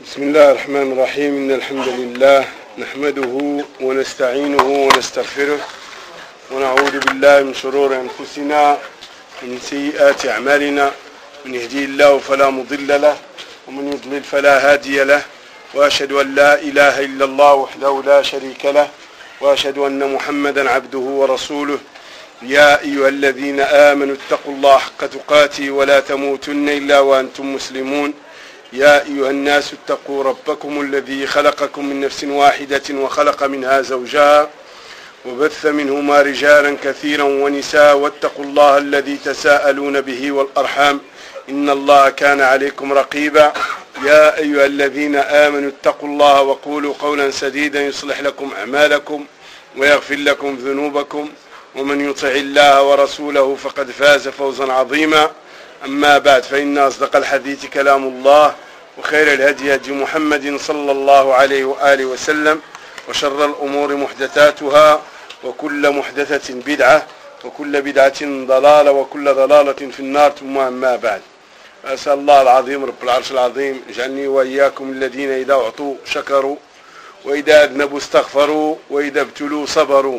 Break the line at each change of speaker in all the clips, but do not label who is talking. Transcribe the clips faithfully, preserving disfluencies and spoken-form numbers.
بسم الله الرحمن الرحيم إن الحمد لله نحمده ونستعينه ونستغفره ونعوذ بالله من شرور أنفسنا ومن سيئات أعمالنا من يهدي الله فلا مضل له ومن يضلل فلا هادي له وأشهد أن لا إله إلا الله وحده لا شريك له وأشهد أن محمدا عبده ورسوله يا أيها الذين آمنوا اتقوا الله حق تقاته ولا تموتن إلا وأنتم مسلمون يا أيها الناس اتقوا ربكم الذي خلقكم من نفس واحدة وخلق منها زوجها وبث منهما رجالا كثيرا ونساء واتقوا الله الذي تساءلون به والأرحام إن الله كان عليكم رقيبا يا أيها الذين آمنوا اتقوا الله وقولوا قولا سديدا يصلح لكم أعمالكم ويغفر لكم ذنوبكم ومن يطع الله ورسوله فقد فاز فوزا عظيما أما بعد فإن أصدق الحديث كلام الله وخير الهدي هدي محمد صلى الله عليه وآله وسلم وشر الأمور محدثاتها وكل محدثة بدعة وكل بدعة ضلالة وكل ضلالة في النار ثم أما بعد. أسأل الله العظيم رب العرش العظيم اجعلني وإياكم الذين إذا أعطوا شكروا وإذا أذنبوا استغفروا وإذا ابتلوا صبروا.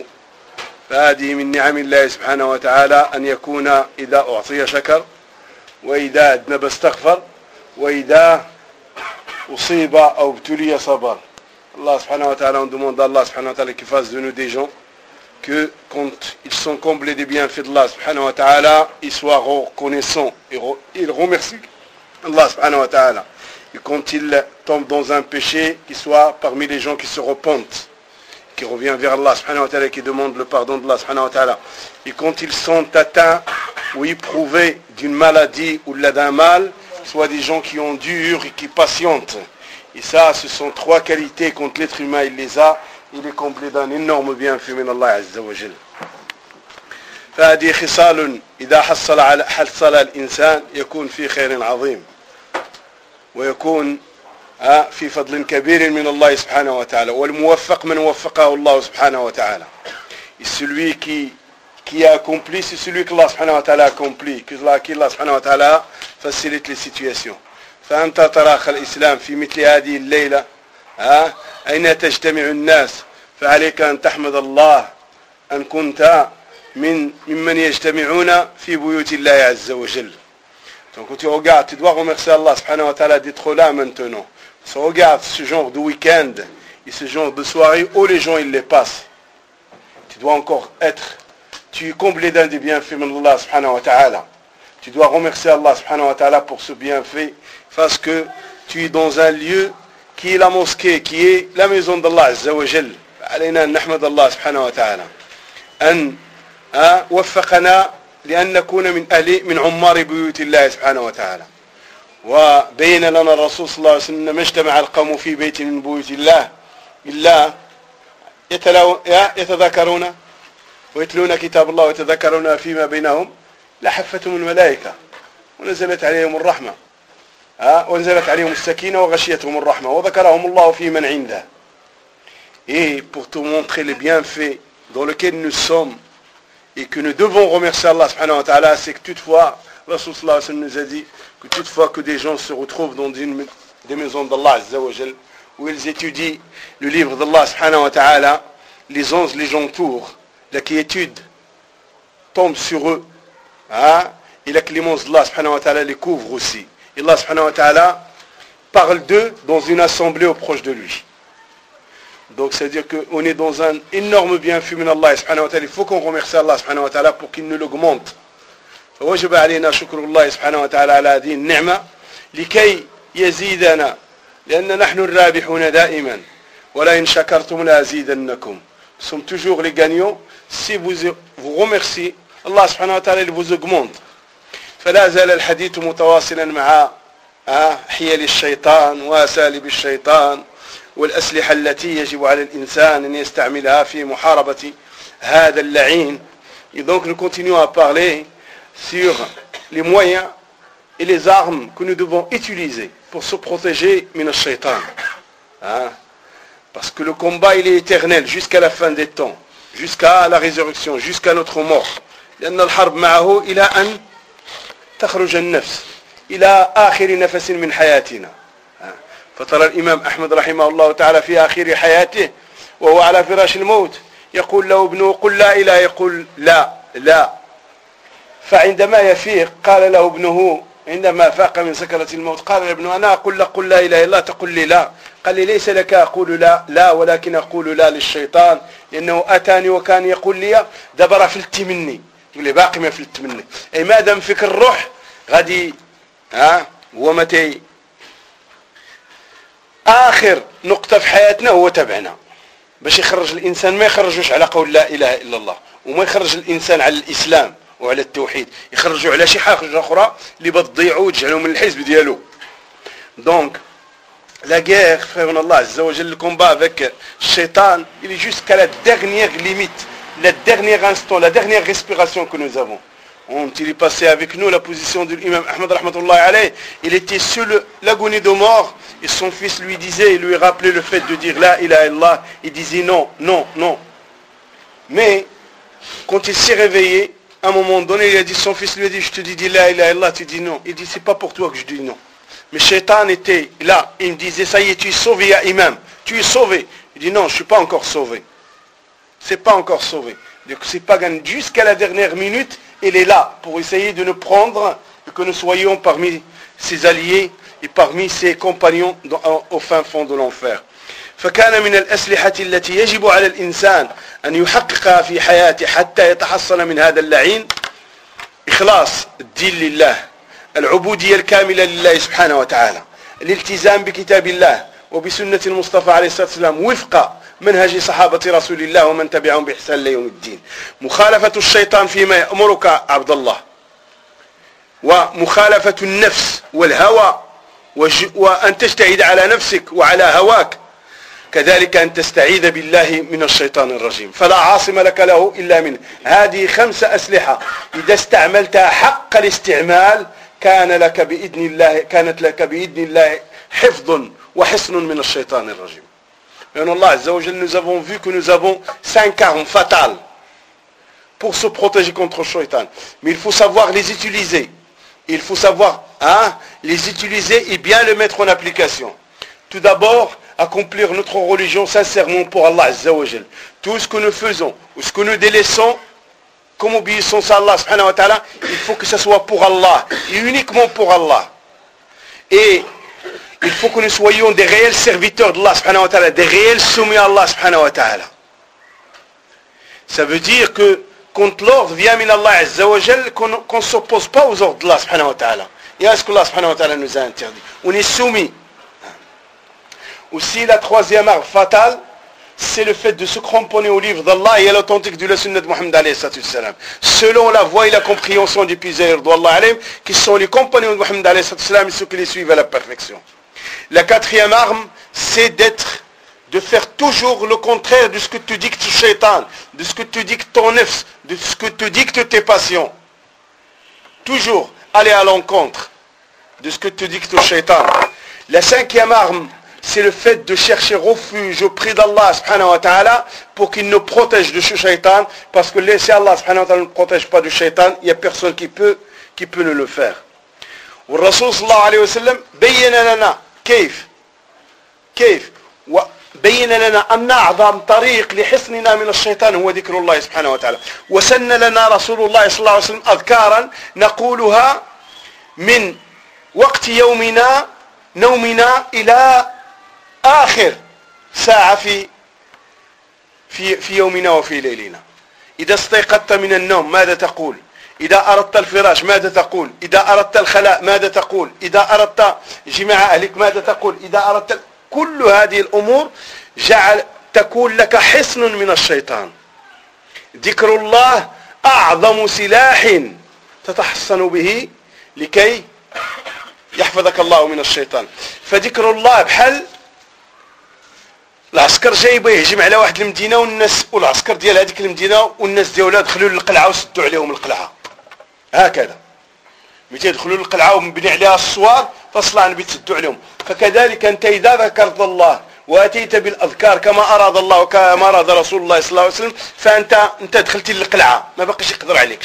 فهذه من نعم الله سبحانه وتعالى أن يكون إذا أعطي شكر وإذا أذنب استغفر وإذا أصيب أو ابتلي صبر. Allah subhanahu wa ta'ala, on demande à Allah subhanahu wa ta'ala qu'il fasse de nous des gens que quand ils sont comblés des bienfaits d'Allah subhanahu wa ta'ala, ils soient reconnaissants et ils remercient Allah subhanahu wa ta'ala. Et quand ils tombent dans un péché, qu'ils soient parmi les gens qui se repentent, qui reviennent vers Allah subhanahu wa ta'ala, qui demandent le pardon d'Allah subhanahu wa ta'ala. Et quand ils sont atteints ou éprouvés d'une maladie ou d'un mal, soit des gens qui endurent et qui patientent. Et ça, ce sont trois qualités quand l'être humain il les a, il est comblé d'un énorme bienfait من الله عز وجل. فهذه خصال إذا حصل على حصل الإنسان يكون في خير عظيم ويكون في فضل كبير من الله سبحانه وتعالى. والموفق من وفقه الله سبحانه وتعالى. Et celui qui qui a accompli, c'est celui que Allah subhanahu wa ta'ala a accompli, que Allah subhanahu wa ta'ala facilite les situations. فأنت ترى أخ الإسلام في مثل هذه الليلة ها أين تجتمع الناس فعليك أن تحمد الله أن كنت من ممن يجتمعون في بيوت الله عز وجل. Donc quand tu regardes, tu dois remercier Allah subhanahu wa ta'ala d'être là maintenant. Si on regarde ce genre de week-end et ce genre de soirée où les gens ils les passent, tu dois encore être, tu es comblé d'un des bienfaits d'Allah subhanahu wa ta'ala. Tu dois remercier Allah subhanahu wa ta'ala pour ce bienfait parce que tu es dans un lieu qui est la mosquée, qui est la maison d'Allah azza wa jal. علينا أن نحمد الله سبحانه وتعالى أن وفقنا لأن نكون من أهل من عمار بيوت الله سبحانه وتعالى. وبين لنا الرسول صلى الله عليه وسلم ما اجتمع القوم في بيت من بيوت الله إلا يتذكرون ويتلون كتاب الله ويتذكرون فيما بينهم لحفتهم الملائكة ونزلت عليهم الرحمة ونزلت عليهم السكينة وغشيتهم الرحمة وذكرهم الله في من عنده. Et pour te montrer les bienfaits dans lesquels nous sommes et que nous devons remercier Allah subhanahu wa ta'ala, c'est que toutefois, Rasul sallallahu alayhi wa sallam nous a dit que toutefois que des gens se retrouvent dans une, des maisons d'Allah azza wa jal, où ils étudient le livre d'Allah subhanahu wa ta'ala, les anges les entourent, la quiétude tombe sur eux, hein, et la clémence d'Allah subhanahu wa ta'ala les couvre aussi. Et Allah subhanahu wa ta'ala parle d'eux dans une assemblée au proche de lui. Donc c'est à dire qu'on est dans un énorme bienfait من Allah subhanahu wa ta'ala. Il faut qu'on remercie Allah subhanahu wa ta'ala pour qu'il nous l'augmente. فوجب علينا شكر الله سبحانه وتعالى على هذه النعمة لكي يزيدنا لأن نحن الرابحون دائما ولئن شكرتم لأزيدنكم. Nous sommes toujours les gagnants si vous vous remerciez Allah subhanahu wa ta'ala il vous augmente. فلا زال الحديث متواصلا مع حيل الشيطان وأساليب الشيطان والأسلحة التي يجب على الإنسان أن يستعملها في محاربة هذا اللعين. Et donc nous continuons à parler sur les moyens et les armes que nous devons utiliser pour se protéger من الشيطان. Parce que le combat il est éternel jusqu'à la fin des temps, jusqu'à la résurrection, jusqu'à notre mort. لأن الحرب معه إلى أن تخرج النفس إلى آخر نفس من حياتنا. فترى الإمام أحمد رحمه الله تعالى في آخر حياته وهو على فراش الموت يقول له ابنه قل لا إله، يقول لا لا. فعندما يفيق قال له ابنه عندما فاق من سكرة الموت قال ابنه أنا أقول لك قل لا إله إلا الله تقول لي لا. قال لي ليس لك أقول لا لا ولكن أقول لا للشيطان لأنه أتاني وكان يقول لي دبر فلت مني، يقول لي باقي ما فلت مني، أي ما دام فيك الروح غادي ها. هو متى آخر نقطة في حياتنا هو تبعنا باش يخرج الإنسان، ما يخرجوش على قول لا إله إلا الله، وما يخرج الإنسان على الإسلام وعلى التوحيد، يخرجوا على شي حاجة أخرى اللي بتضيعوا وتجعلوا من الحزب ديالو. دونك la guerre, frère Allah Azza wa Jalla, le combat avec Shaitan, il est jusqu'à la dernière limite, la dernière instant, la dernière respiration que nous avons. On il est passé avec nous la position de l'imam Ahmad rahmatullah alayh, il était sur l'agonie de mort et son fils lui disait, il lui rappelait le fait de dire la ilaha illallah, il disait non, non, non. Mais quand il s'est réveillé, à un moment donné, il a dit, son fils lui a dit, je te dis la ilaha illallah, tu dis non. Il dit, c'est pas pour toi que je dis non. Mais Shaitan était là, il me disait, ça y est, tu es sauvé, ya imam, tu es sauvé. Il dit, non, je ne suis pas encore sauvé. C'est pas encore sauvé. Donc c'est pas gagné. Jusqu'à la dernière minute, il est là pour essayer de nous prendre et que nous soyons parmi ses alliés et parmi ses compagnons dans, au fin fond de l'enfer. فكان من الأسلحة التي يجب على الإنسان أن يحققها في حياته حتى يتحصن من هذا اللعين إخلاص الدين لله، العبودية الكاملة لله سبحانه وتعالى، الالتزام بكتاب الله وبسنة المصطفى عليه الصلاة والسلام وفق منهج صحابة رسول الله ومن تبعهم بإحسان ليوم الدين، مخالفة الشيطان فيما يأمرك عبد الله، ومخالفة النفس والهوى وأن تجتهد على نفسك وعلى هواك، كذلك أن تستعيذ بالله من الشيطان الرجيم فلا عاصم لك له إلا منه. هذه خمس أسلحة إذا استعملتها حق الاستعمال كان لك بإذن الله كانت لك بإذن الله حفظ وحصن من الشيطان الرجيم. Mais Allah Azza wa Jalla, nous avons vu que nous avons cinq armes fatales pour se protéger contre le shaitan. Mais il faut savoir les utiliser. Il faut savoir hein, les utiliser et bien les mettre en application. Tout d'abord, accomplir notre religion sincèrement pour Allah Azza wa Jalla. Tout ce que nous faisons ou ce que nous délaissons comme obéissance à Allah subhanahu wa ta'ala, il faut que ce soit pour Allah et uniquement pour Allah. Et il faut que nous soyons des réels serviteurs d'Allah subhanahu wa ta'ala, des réels soumis à Allah subhanahu wa ta'ala. Ça veut dire que quand l'ordre vient min Allah Azza wa Jalla, qu'on ne s'oppose pas aux ordres d'Allah subhanahu wa ta'ala. Et à ce que Allah subhanahu wa ta'ala nous a interdit. On est soumis. Aussi la troisième arme fatale, c'est le fait de se cramponner au livre d'Allah et à l'authentique de la sunna de Muhammad alayhi salam. Selon la voie et la compréhension des pisaires d'Allah alayhi, qui sont les compagnons de Muhammad alayhi salam et ceux qui les suivent à la perfection. La quatrième arme, c'est d'être, de faire toujours le contraire de ce que te dicte le shaitan, de ce que te dicte ton nefs, de ce que te dictent tes passions. Toujours aller à l'encontre de ce que te dicte le shaitan. La cinquième arme, c'est le fait de chercher refuge auprès d'Allah subhanahu wa ta'ala pour qu'il nous protège de ce shaitan, parce que si Allah subhanahu wa ta'ala ne protège pas du shaitan, il n'y a personne qui peut, qui peut nous le faire. والرسول صلى الله عليه وسلم بين لنا كيف كيف وبين لنا أن أعظم طريق لحصننا من الشيطان هو ذكر الله سبحانه وتعالى، وسن لنا رسول الله صلى الله عليه وسلم أذكارا نقولها من وقت يومنا نومنا إلى آخر ساعة في في في يومنا وفي ليلنا. إذا استيقظت من النوم ماذا تقول؟ إذا أردت الفراش ماذا تقول؟ إذا أردت الخلاء ماذا تقول؟ إذا أردت جماع أهلك ماذا تقول؟ إذا أردت كل هذه الأمور جعل تكون لك حصن من الشيطان. ذكر الله أعظم سلاح تتحصن به لكي يحفظك الله من الشيطان. فذكر الله بحال العسكر جاي بغا يهجم على واحد المدينه والناس والعسكر ديال هذيك المدينه والناس ديالها دخلوا للقلعه وسدوا عليهم القلعه هكذا. ملي يدخلوا للقلعه ومبني عليها الصوار فاصلا بيتسدوا عليهم. فكذلك انت اذا ذكرت الله واتيت بالاذكار كما اراد الله وكما اراد رسول الله صلى الله عليه وسلم فانت انت دخلتي للقلعه ما بقيش يقدر عليك.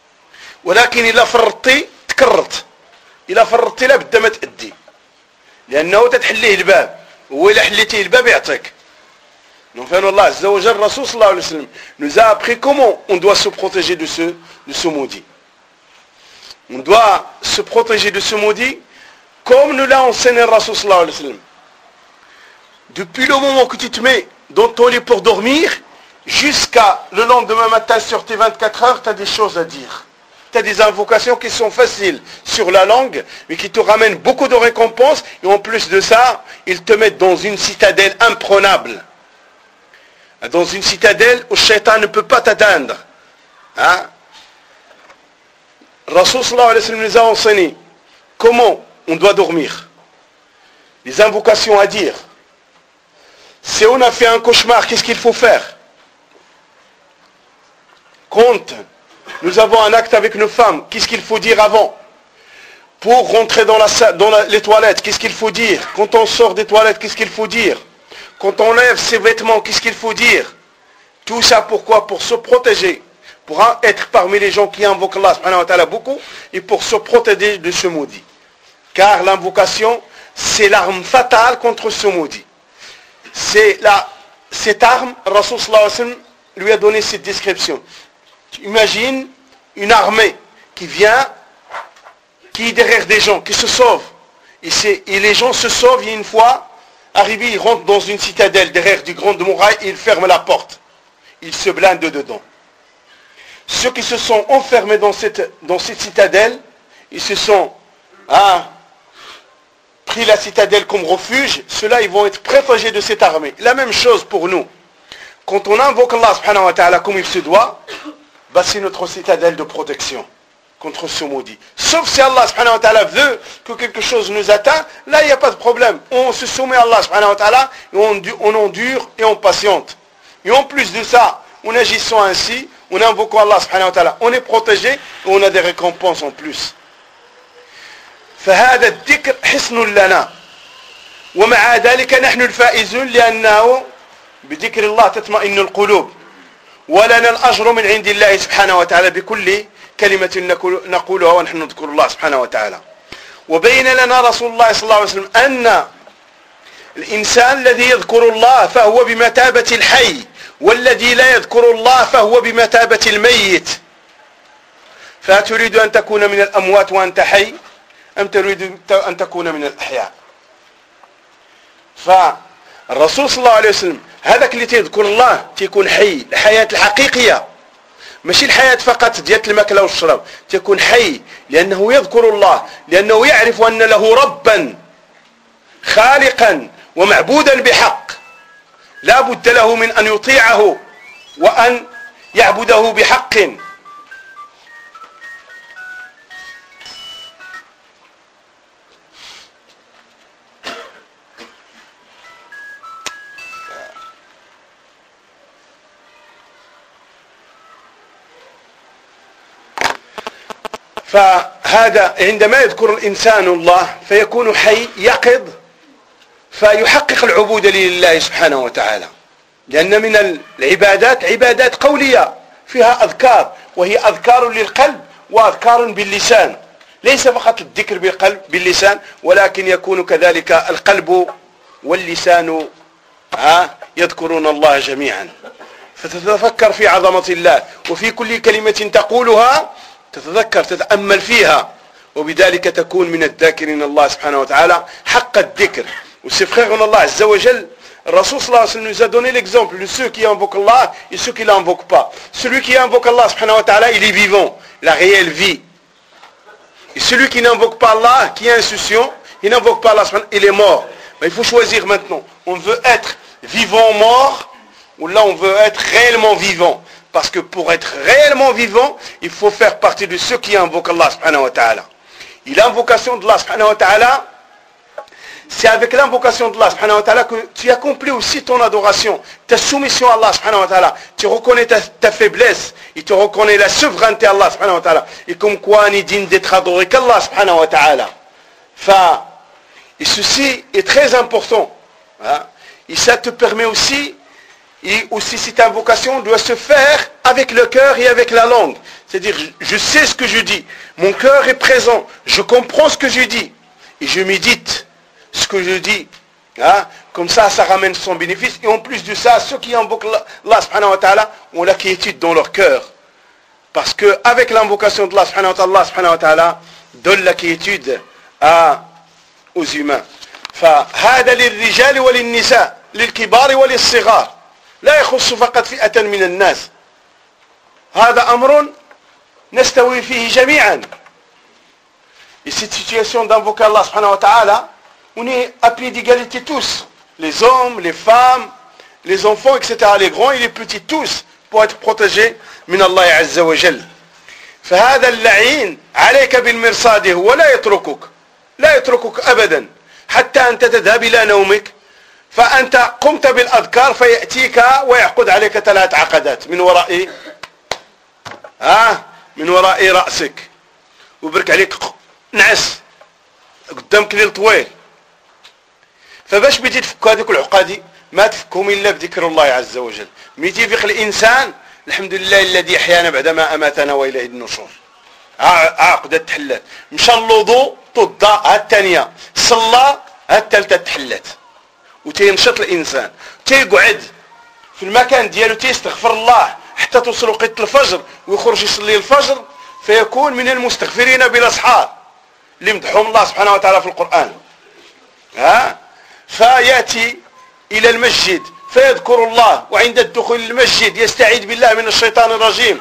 ولكن الا فرطتي تكررت، الا فرطتي لا بد ما تأدي، لأنه تتحليه الباب وإلا حليتيه الباب يعطيك. Donc Allah Azza wa Jalla, Rasul sallallahu alayhi wa sallam nous a appris comment on doit se protéger de ce, de ce maudit. On doit se protéger de ce maudit comme nous l'a enseigné Rasul sallallahu alayhi wa sallam. Depuis le moment que tu te mets dans ton lit pour dormir, jusqu'à le lendemain matin sur tes vingt-quatre heures, tu as des choses à dire. Tu as des invocations qui sont faciles sur la langue, mais qui te ramènent beaucoup de récompenses. Et en plus de ça, ils te mettent dans une citadelle imprenable. Dans une citadelle où le shaitan ne peut pas t'atteindre. Hein? Rasul sallallahu alayhi wa sallam nous a enseigné comment on doit dormir. Les invocations à dire. Si on a fait un cauchemar, qu'est-ce qu'il faut faire? Quand nous avons un acte avec nos femmes, qu'est-ce qu'il faut dire avant? Pour rentrer dans, la, dans la, les toilettes, qu'est-ce qu'il faut dire? Quand on sort des toilettes, qu'est-ce qu'il faut dire? Quand on lève ses vêtements, qu'est-ce qu'il faut dire? Tout ça pourquoi? Pour se protéger, pour être parmi les gens qui invoquent Allah subhanahu wa ta'ala beaucoup, et pour se protéger de ce maudit. Car l'invocation, c'est l'arme fatale contre ce maudit. C'est la, cette arme, Rasul sallallahu alayhi wa sallam lui a donné cette description. Tu imagines une armée qui vient, qui est derrière des gens, qui se sauvent. Et, et les gens se sauvent, et une fois arrivés, ils rentrent dans une citadelle derrière du grand muraille et ils ferment la porte. Ils se blindent dedans. Ceux qui se sont enfermés dans cette, dans cette citadelle, ils se sont ah, pris la citadelle comme refuge, ceux-là ils vont être protégés de cette armée. La même chose pour nous. Quand on invoque Allah subhanahu wa ta'ala comme il se doit, bah c'est notre citadelle de protection contre ce maudit. Sauf si Allah subhanahu wa ta'ala veut que quelque chose nous atteint, là il n'y a pas de problème. On se soumet à Allah subhanahu wa ta'ala, et on, on endure et on patiente. Et en plus de ça, en agissant ainsi, on invoque Allah subhanahu wa ta'ala, on est protégé et on a des récompenses en plus. فهذا الذكر حصن لنا ومع ذلك نحن الفائزون لأنه بذكر الله تطمئن القلوب ولنا الأجر من عند الله سبحانه وتعالى بكل كلمة نقولها ونحن نذكر الله سبحانه وتعالى. وبين لنا رسول الله صلى الله عليه وسلم أن الإنسان الذي يذكر الله فهو بمثابة الحي والذي لا يذكر الله فهو بمثابة الميت. فتريد أن تكون من الأموات وأنت حي أم تريد أن تكون من الأحياء؟ فالرسول صلى الله عليه وسلم هذاك اللي تذكر الله تكون حي، الحياة الحقيقية ماشي الحياة فقط ديال الماكلة والشراب، تكون حي لأنه يذكر الله، لأنه يعرف أن له ربا خالقا ومعبودا بحق لا بد له من أن يطيعه وأن يعبده بحق. فهذا عندما يذكر الإنسان الله فيكون حي يقظ فيحقق العبودية لله سبحانه وتعالى، لأن من العبادات عبادات قولية فيها أذكار، وهي أذكار للقلب وأذكار باللسان، ليس فقط الذكر بالقلب باللسان ولكن يكون كذلك القلب واللسان يذكرون الله جميعا، فتتفكر في عظمة الله وفي كل كلمة تقولها تتذكر تتأمل فيها، وبذلك تكون من الذاكرين الله سبحانه وتعالى حق الذكر. وسي frères Allah Azza wa Jal, Rasul sallallahu alayhi wa sallam nous a donné l'exemple de ceux qui invoquent Allah et ceux qui ne l'invoquent pas. Celui qui invoque Allah subhanahu wa ta'ala, il est vivant, la réelle vie. Et celui qui n'invoque pas Allah, qui est insouciant, il n'invoque pas Allah subhanahu wa ta'ala, il est mort. Mais il faut choisir maintenant. On veut être vivant mort ou là on veut être réellement vivant. Parce que pour être réellement vivant, il faut faire partie de ceux qui invoquent Allah subhanahu wa ta'ala. Et l'invocation de Allah subhanahu wa ta'ala, c'est avec l'invocation de Allah subhanahu wa ta'ala que tu accomplis aussi ton adoration, ta soumission à Allah subhanahu wa ta'ala. Tu reconnais ta, ta faiblesse et tu reconnais la souveraineté à Allah subhanahu wa ta'ala. Et comme quoi on est digne d'être adoré qu'Allah subhanahu wa ta'ala. Enfin, et ceci est très important. Hein? Et ça te permet aussi, et aussi cette invocation doit se faire avec le cœur et avec la langue. C'est-à-dire, je sais ce que je dis. Mon cœur est présent. Je comprends ce que je dis. Et je médite ce que je dis. Hein? Comme ça, ça ramène son bénéfice. Et en plus de ça, ceux qui invoquent Allah subhanahu wa ta'ala ont la quiétude dans leur cœur. Parce que avec l'invocation de Allah subhanahu wa ta'ala, Allah subhanahu wa ta'ala donne la quiétude à, aux humains. فهذا للرجال وللنساء للكبار وللصغار لا يخص فقط فئة من الناس. هذا أمر نستوي فيه جميعا. Et cette situation d'invoquer Allah subhanahu wa ta'ala, on est à pied d'égalité tous. Les hommes, les femmes, les enfants, et cetera. Les grands et les petits, tous, pour être protégés من الله عز وجل. فهذا اللعين عليك بالمرصاد ولا يتركك لا يتركك أبدا حتى أنت تذهب إلى نومك فأنت قمت بالأذكار فيأتيك ويعقد عليك ثلاث عقدات من وراء ها من وراء رأسك وبرك عليك نعس قدامك ليل طويل. فباش بدي تفك هذوك العقاد ما تفكهم إلا بذكر الله عز وجل. متى يفيق الإنسان الحمد لله الذي أحيانا بعدما أماتنا وإليه النشور. عقدة تحلات مشى الوضوء توضا ها الثانية صلى ها الثالثة تحلات وتينشط الإنسان تيقعد في المكان ديالو تيستغفر الله حتى توصل وقت الفجر ويخرج يصلي الفجر فيكون من المستغفرين بالأسحار اللي مدحهم الله سبحانه وتعالى في القرآن. ها فيأتي إلى المسجد فيذكر الله وعند الدخول المسجد يستعيذ بالله من الشيطان الرجيم.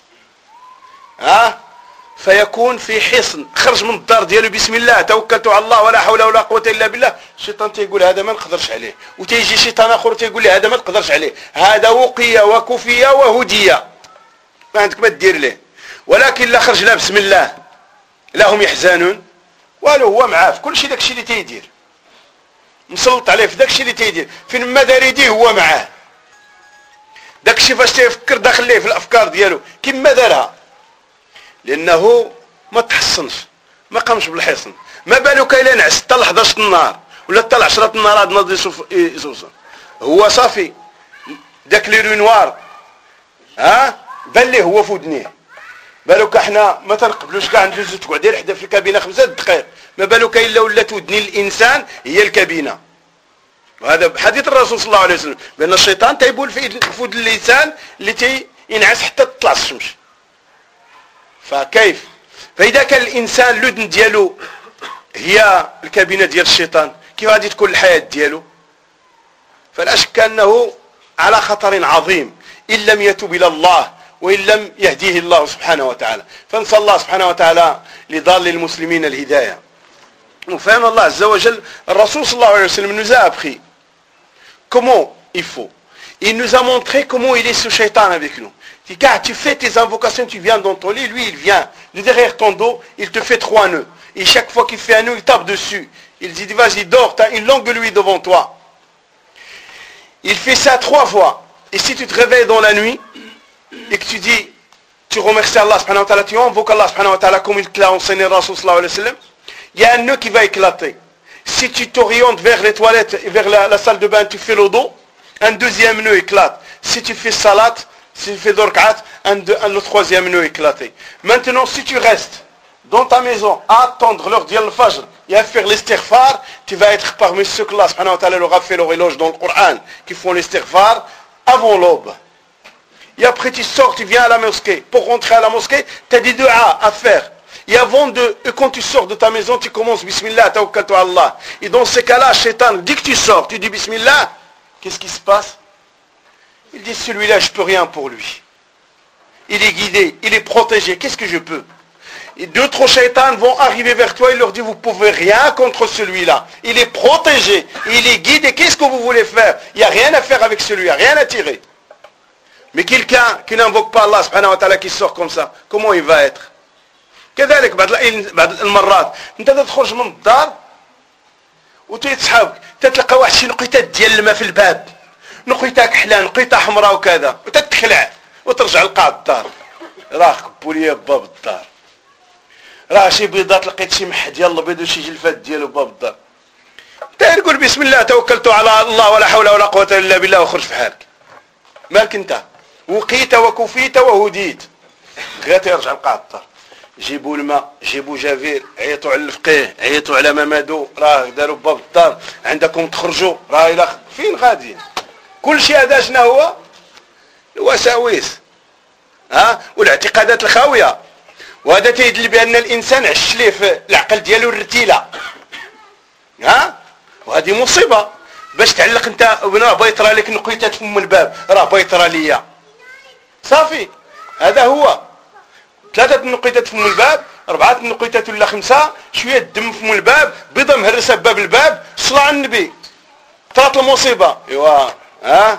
ها فيكون في حصن خرج من الدار ديالو بسم الله توكلت على الله ولا حول ولا قوة إلا بالله. الشيطان تيقول هذا ما نقدرش عليه وتيجي شيطان آخر تيقول لي هذا ما نقدرش عليه. هذا وقية وكفية وهدية ما عندك ما تدير له. ولكن لا خرج لا بسم الله لا هم يحزنون والو هو معاه في كل شيء داك الشيء اللي تيدير مسلط عليه في داك الشيء اللي تيدير فين ما دار يديه هو معاه. داك الشيء فاش تيفكر داخل ليه في الافكار ديالو كما دارها لانه ما تحصنش ما قامش بالحصن. ما بالك الا نعس حتى ل حداش النهار ولا حتى ل عشرة النهار ناض يشوف هو صافي داك لي رونوار ها بان ليه هو في ودنيه. بالك احنا ما تنقبلوش كاع ندوزو تقعدي حدا في الكابينه خمسة دقائق ما بالك الا ولات ودني الانسان هي الكابينه. وهذا حديث الرسول صلى الله عليه وسلم بان الشيطان تيبول في ودن الانسان اللي تي ينعس حتى تطلع الشمس. فكيف فاذا كان الانسان لودن ديالو هي الكابينه ديال الشيطان كيف غادي تكون الحياه ديالو؟ فلا شك انه على خطر عظيم ان لم يتوب الى الله وإن لم يهديه الله سبحانه وتعالى. فنسأل الله سبحانه وتعالى لضال المسلمين الهداية. وفهم الله عز وجل الرسول صلى الله عليه وسلم nous a appris comment il faut. Il nous a montré comment il est ce shaitan avec nous. Car tu fais tes invocations, tu viens dans ton lit, lui il vient de derrière ton dos, il te fait trois nœuds. Et chaque fois qu'il fait un nœud, il tape dessus. Il dit vas-y dors, tu as une longue nuit devant toi. Il fait ça trois fois. Et si tu te réveilles dans la nuit, et que tu dis, tu remercies Allah subhanahu wa ta'ala, tu invoques Allah subhanahu wa ta'ala comme il te l'a enseigné le Rasul sallallahu alayhi wa sallam, il y a un nœud qui va éclater. Si tu t'orientes vers les toilettes et vers la, la salle de bain, tu fais le dos, un deuxième nœud éclate. Si tu fais salat, si tu fais dorkat, un, un, le troisième nœud éclaté. Maintenant, si tu restes dans ta maison à attendre l'heure d'Yal Fajr et à faire l'istighfar, tu vas être parmi ceux que Allah subhanahu wa ta'ala leur a fait leur éloge dans le Coran, qui font l'istighfar avant l'aube. Et après tu sors, tu viens à la mosquée. Pour rentrer à la mosquée, tu as des du'a à faire. Et avant de, et quand tu sors de ta maison, tu commences Bismillah, tawakkaltu Allah. Et dans ces cas-là, Shaitan, dès que tu sors, tu dis Bismillah, qu'est-ce qui se passe? Il dit celui-là, je peux rien pour lui. Il est guidé, il est protégé, qu'est-ce que je peux? Et d'autres Shaitans vont arriver vers toi et leur dire vous pouvez rien contre celui-là. Il est protégé, il est guidé, qu'est-ce que vous voulez faire? Il n'y a rien à faire avec celui-là, rien à tirer. Mais quelqu'un qui n'invoque pas Allah subhanahu wa ta'ala qui sort comme ça, comment il va être? كذلك بعض بعض المرات انت تخرج من الدار وتيتصحابك تتلقى واحد شي نقيتات ديال الماء في الباب نقيتها كحله نقيتها حمراء وكذا وتتخلع وترجع لقاع الدار راه كبوا لي باب الدار راه شي بيضات لقيت شي محد ديال البيض وشي جلفات ديالو باب الدار انت تقول بسم الله توكلت على الله ولا حول ولا قوه الا بالله وخرج في حالك مالك انت وقيت وكفيت وهديت غير ترجع لقاع الدار جيبوا الماء، جيبوا جافيل، عيطوا على الفقيه، عيطوا على مامادو، راه داروا باب الدار، عندكم تخرجوا، راه الى فين غاديين؟ كل شيء هذا شنو هو؟ الوساوس ها والاعتقادات الخاويه. وهذا تيدل بان الانسان عش ليه في العقل ديالو الرتيله. ها وهذه مصيبه باش تعلق انت راه بيطرى لك نقيتات فم الباب، راه بيطرى ليا صافي. هذا هو ثلاثه نقيتات فم الباب، اربعه نقيتات ولا خمسه، شويه الدم فم الباب، بيضه مهرسه بباب الباب، صلى على النبي، طرات المصيبه. ايوا ها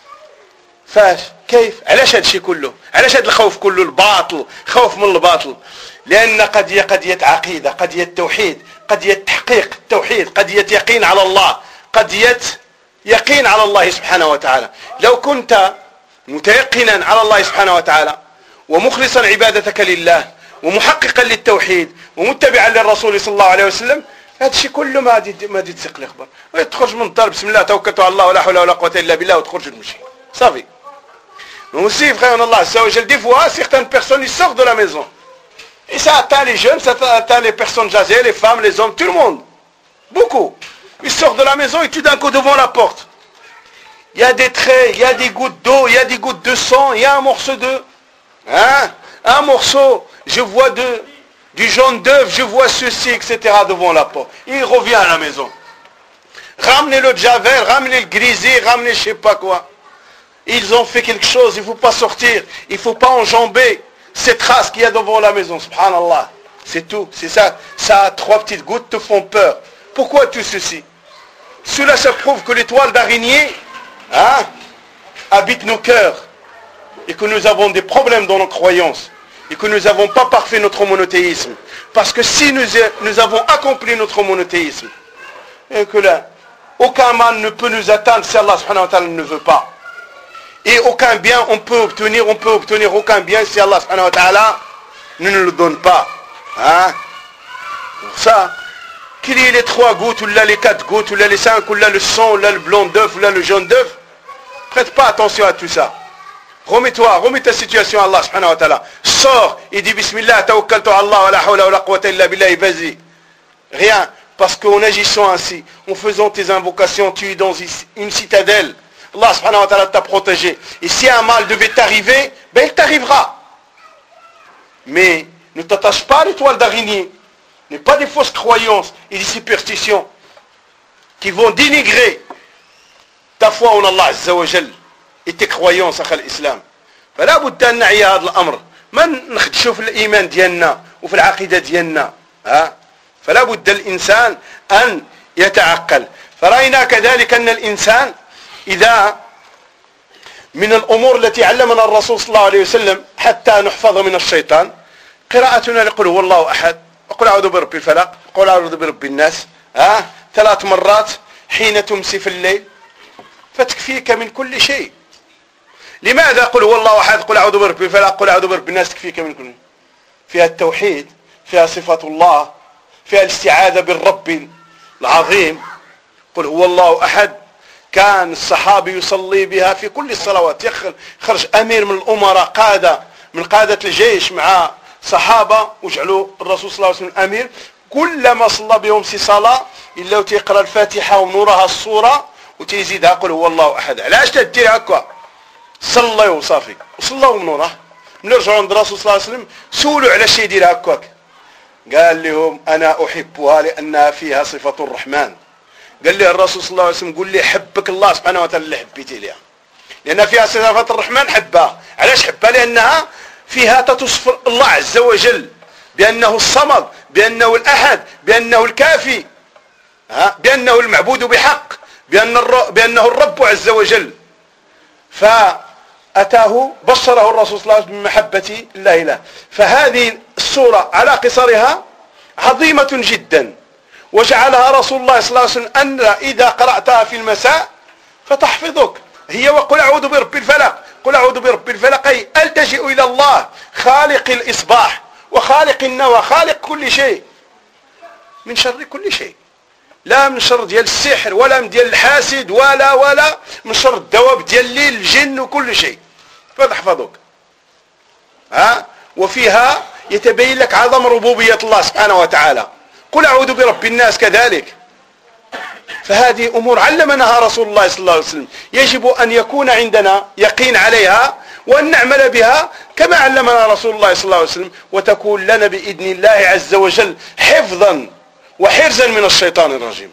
فاش كيف؟ علاش هذا الشيء كله؟ علاش هذا الخوف كله؟ الباطل، خوف من الباطل. لان قضيه قضيه عقيده، قضيه توحيد، قضيه تحقيق التوحيد، قضيه يقين على الله، قضيه يقين على الله سبحانه وتعالى. لو كنت متيقنا على الله سبحانه وتعالى ومخلصا عبادتك لله ومحققا للتوحيد ومتبعا للرسول صلى الله عليه وسلم، هذا الشيء كله ما غادي ما غادي تثق الاخبار. تخرج من الدار بسم الله توكلت على الله ولا حول ولا قوه الا بالله وتخرج تمشي صافي. Mais aussi, frère, Allah Azza wa Jal, des fois, certaines personnes, ils sortent de la maison. Et ça atteint les jeunes, ça atteint les personnes âgées, les femmes, les hommes, tout le monde. Beaucoup. Ils sortent de la maison et tout d'un coup devant la porte. Il y a des traits, il y a des gouttes d'eau, il y a des gouttes de sang, il y a un morceau de... Hein? Un morceau, je vois de, du jaune d'œuf, je vois ceci, et cetera devant la porte. Il revient à la maison. Ramenez le javel, ramenez le grisé, ramenez je sais pas quoi. Ils ont fait quelque chose, il ne faut pas sortir, il ne faut pas enjamber ces traces qu'il y a devant la maison, subhanallah. C'est tout, c'est ça. Ça, trois petites gouttes te font peur. Pourquoi tout ceci? Cela, ça prouve que l'étoile d'araignée hein, habite nos cœurs et que nous avons des problèmes dans nos croyances et que nous n'avons pas parfait notre monothéisme. Parce que si nous, nous avons accompli notre monothéisme et que là, aucun mal ne peut nous atteindre si Allah subhanahu wa ta'ala ne veut pas. Et aucun bien on peut obtenir, on peut obtenir aucun bien si Allah subhanahu wa ta'ala ne nous le donne pas. Hein? Pour ça, qu'il y ait les trois gouttes, ou là les quatre gouttes, ou là les cinq, ou là le sang, ou là le blanc d'œuf, ou là le jaune d'œuf, prête pas attention à tout ça. Remets-toi, remets ta situation à Allah subhanahu wa ta'ala. Sors et dis Bismillah, tawakkaltu Allah, wa la hawla wa la quwwata illa billah, et vas-y. Rien, parce qu'en agissant ainsi, en faisant tes invocations, tu es dans une citadelle. Allah subhanahu wa ta'ala t'a protégé. Et si un mal devait t'arriver, ben il t'arrivera. Mais ne t'attache pas à l'étoile d'araignée. N'est pas des fausses croyances et des superstitions qui vont dénigrer ta foi en Allah Azza wa Jal et tes croyances à l'islam. فلا بد أن نعي هذا الأمر. ما نخدشوا في الإيمان ديالنا وفي العقيدة ديالنا. ها؟ فلا بد الإنسان أن يتعقل. فرأينا كذلك أن الإنسان إذا من الأمور التي علمنا الرسول صلى الله عليه وسلم حتى نحفظ من الشيطان قراءتنا لقل هو الله أحد وقل أعوذ برب الفلق وقل أعوذ برب الناس ها ثلاث مرات حين تمسي في الليل فتكفيك من كل شيء. لماذا قل هو الله أحد قل أعوذ برب الفلق قل أعوذ برب الناس تكفيك من كل شيء؟ فيها التوحيد، فيها صفة الله، فيها الاستعاذة بالرب العظيم. قل هو الله أحد كان الصحابي يصلي بها في كل الصلوات. يخرج أمير من الأمراء قادة من قادة الجيش مع صحابة وجعلوا الرسول صلى الله عليه وسلم أمير، كلما صلى بهم سي صلاة إلا وتيقرأ الفاتحة ونورها الصورة وتيزيدها قل هو الله أحد. علاش تدير هكا؟ صلي وصافي وصلوا من وراه. من رجعوا عند الرسول صلى الله عليه وسلم سولوا على شيء يدير هكاك، قال لهم أنا أحبها لأنها فيها صفة الرحمن. قال لي الرسول صلى الله عليه وسلم قل لي حبك الله سبحانه وتعالى اللي حبيتي ليها لأن فيها صفة الرحمن حبها. علاش حبها؟ لأنها فيها تصف الله عز وجل بأنه الصمد، بأنه الأحد، بأنه الكافي، ها؟ بأنه المعبود بحق، بأن الر... بأنه الرب عز وجل. فأتاه بشره الرسول صلى الله عليه وسلم بمحبة الله له. فهذه السورة على قصرها عظيمة جدا، وجعلها رسول الله صلى الله عليه وسلم أن إذا قرأتها في المساء فتحفظك. هي وقل أعوذ برب الفلق، قل أعوذ برب الفلق أي ألتجئ إلى الله خالق الإصباح وخالق النوى، خالق كل شيء، من شر كل شيء، لا من شر ديال السحر ولا من ديال الحاسد ولا ولا من شر الدواب ديال الليل الجن وكل شيء، فتحفظك. ها؟ وفيها يتبين لك عظم ربوبية الله سبحانه وتعالى. قل أعوذ برب الناس كذلك. فهذه أمور علمناها رسول الله صلى الله عليه وسلم، يجب أن يكون عندنا يقين عليها وأن نعمل بها كما علمنا رسول الله صلى الله عليه وسلم، وتكون لنا بإذن الله عز وجل حفظا وحرزا من الشيطان الرجيم.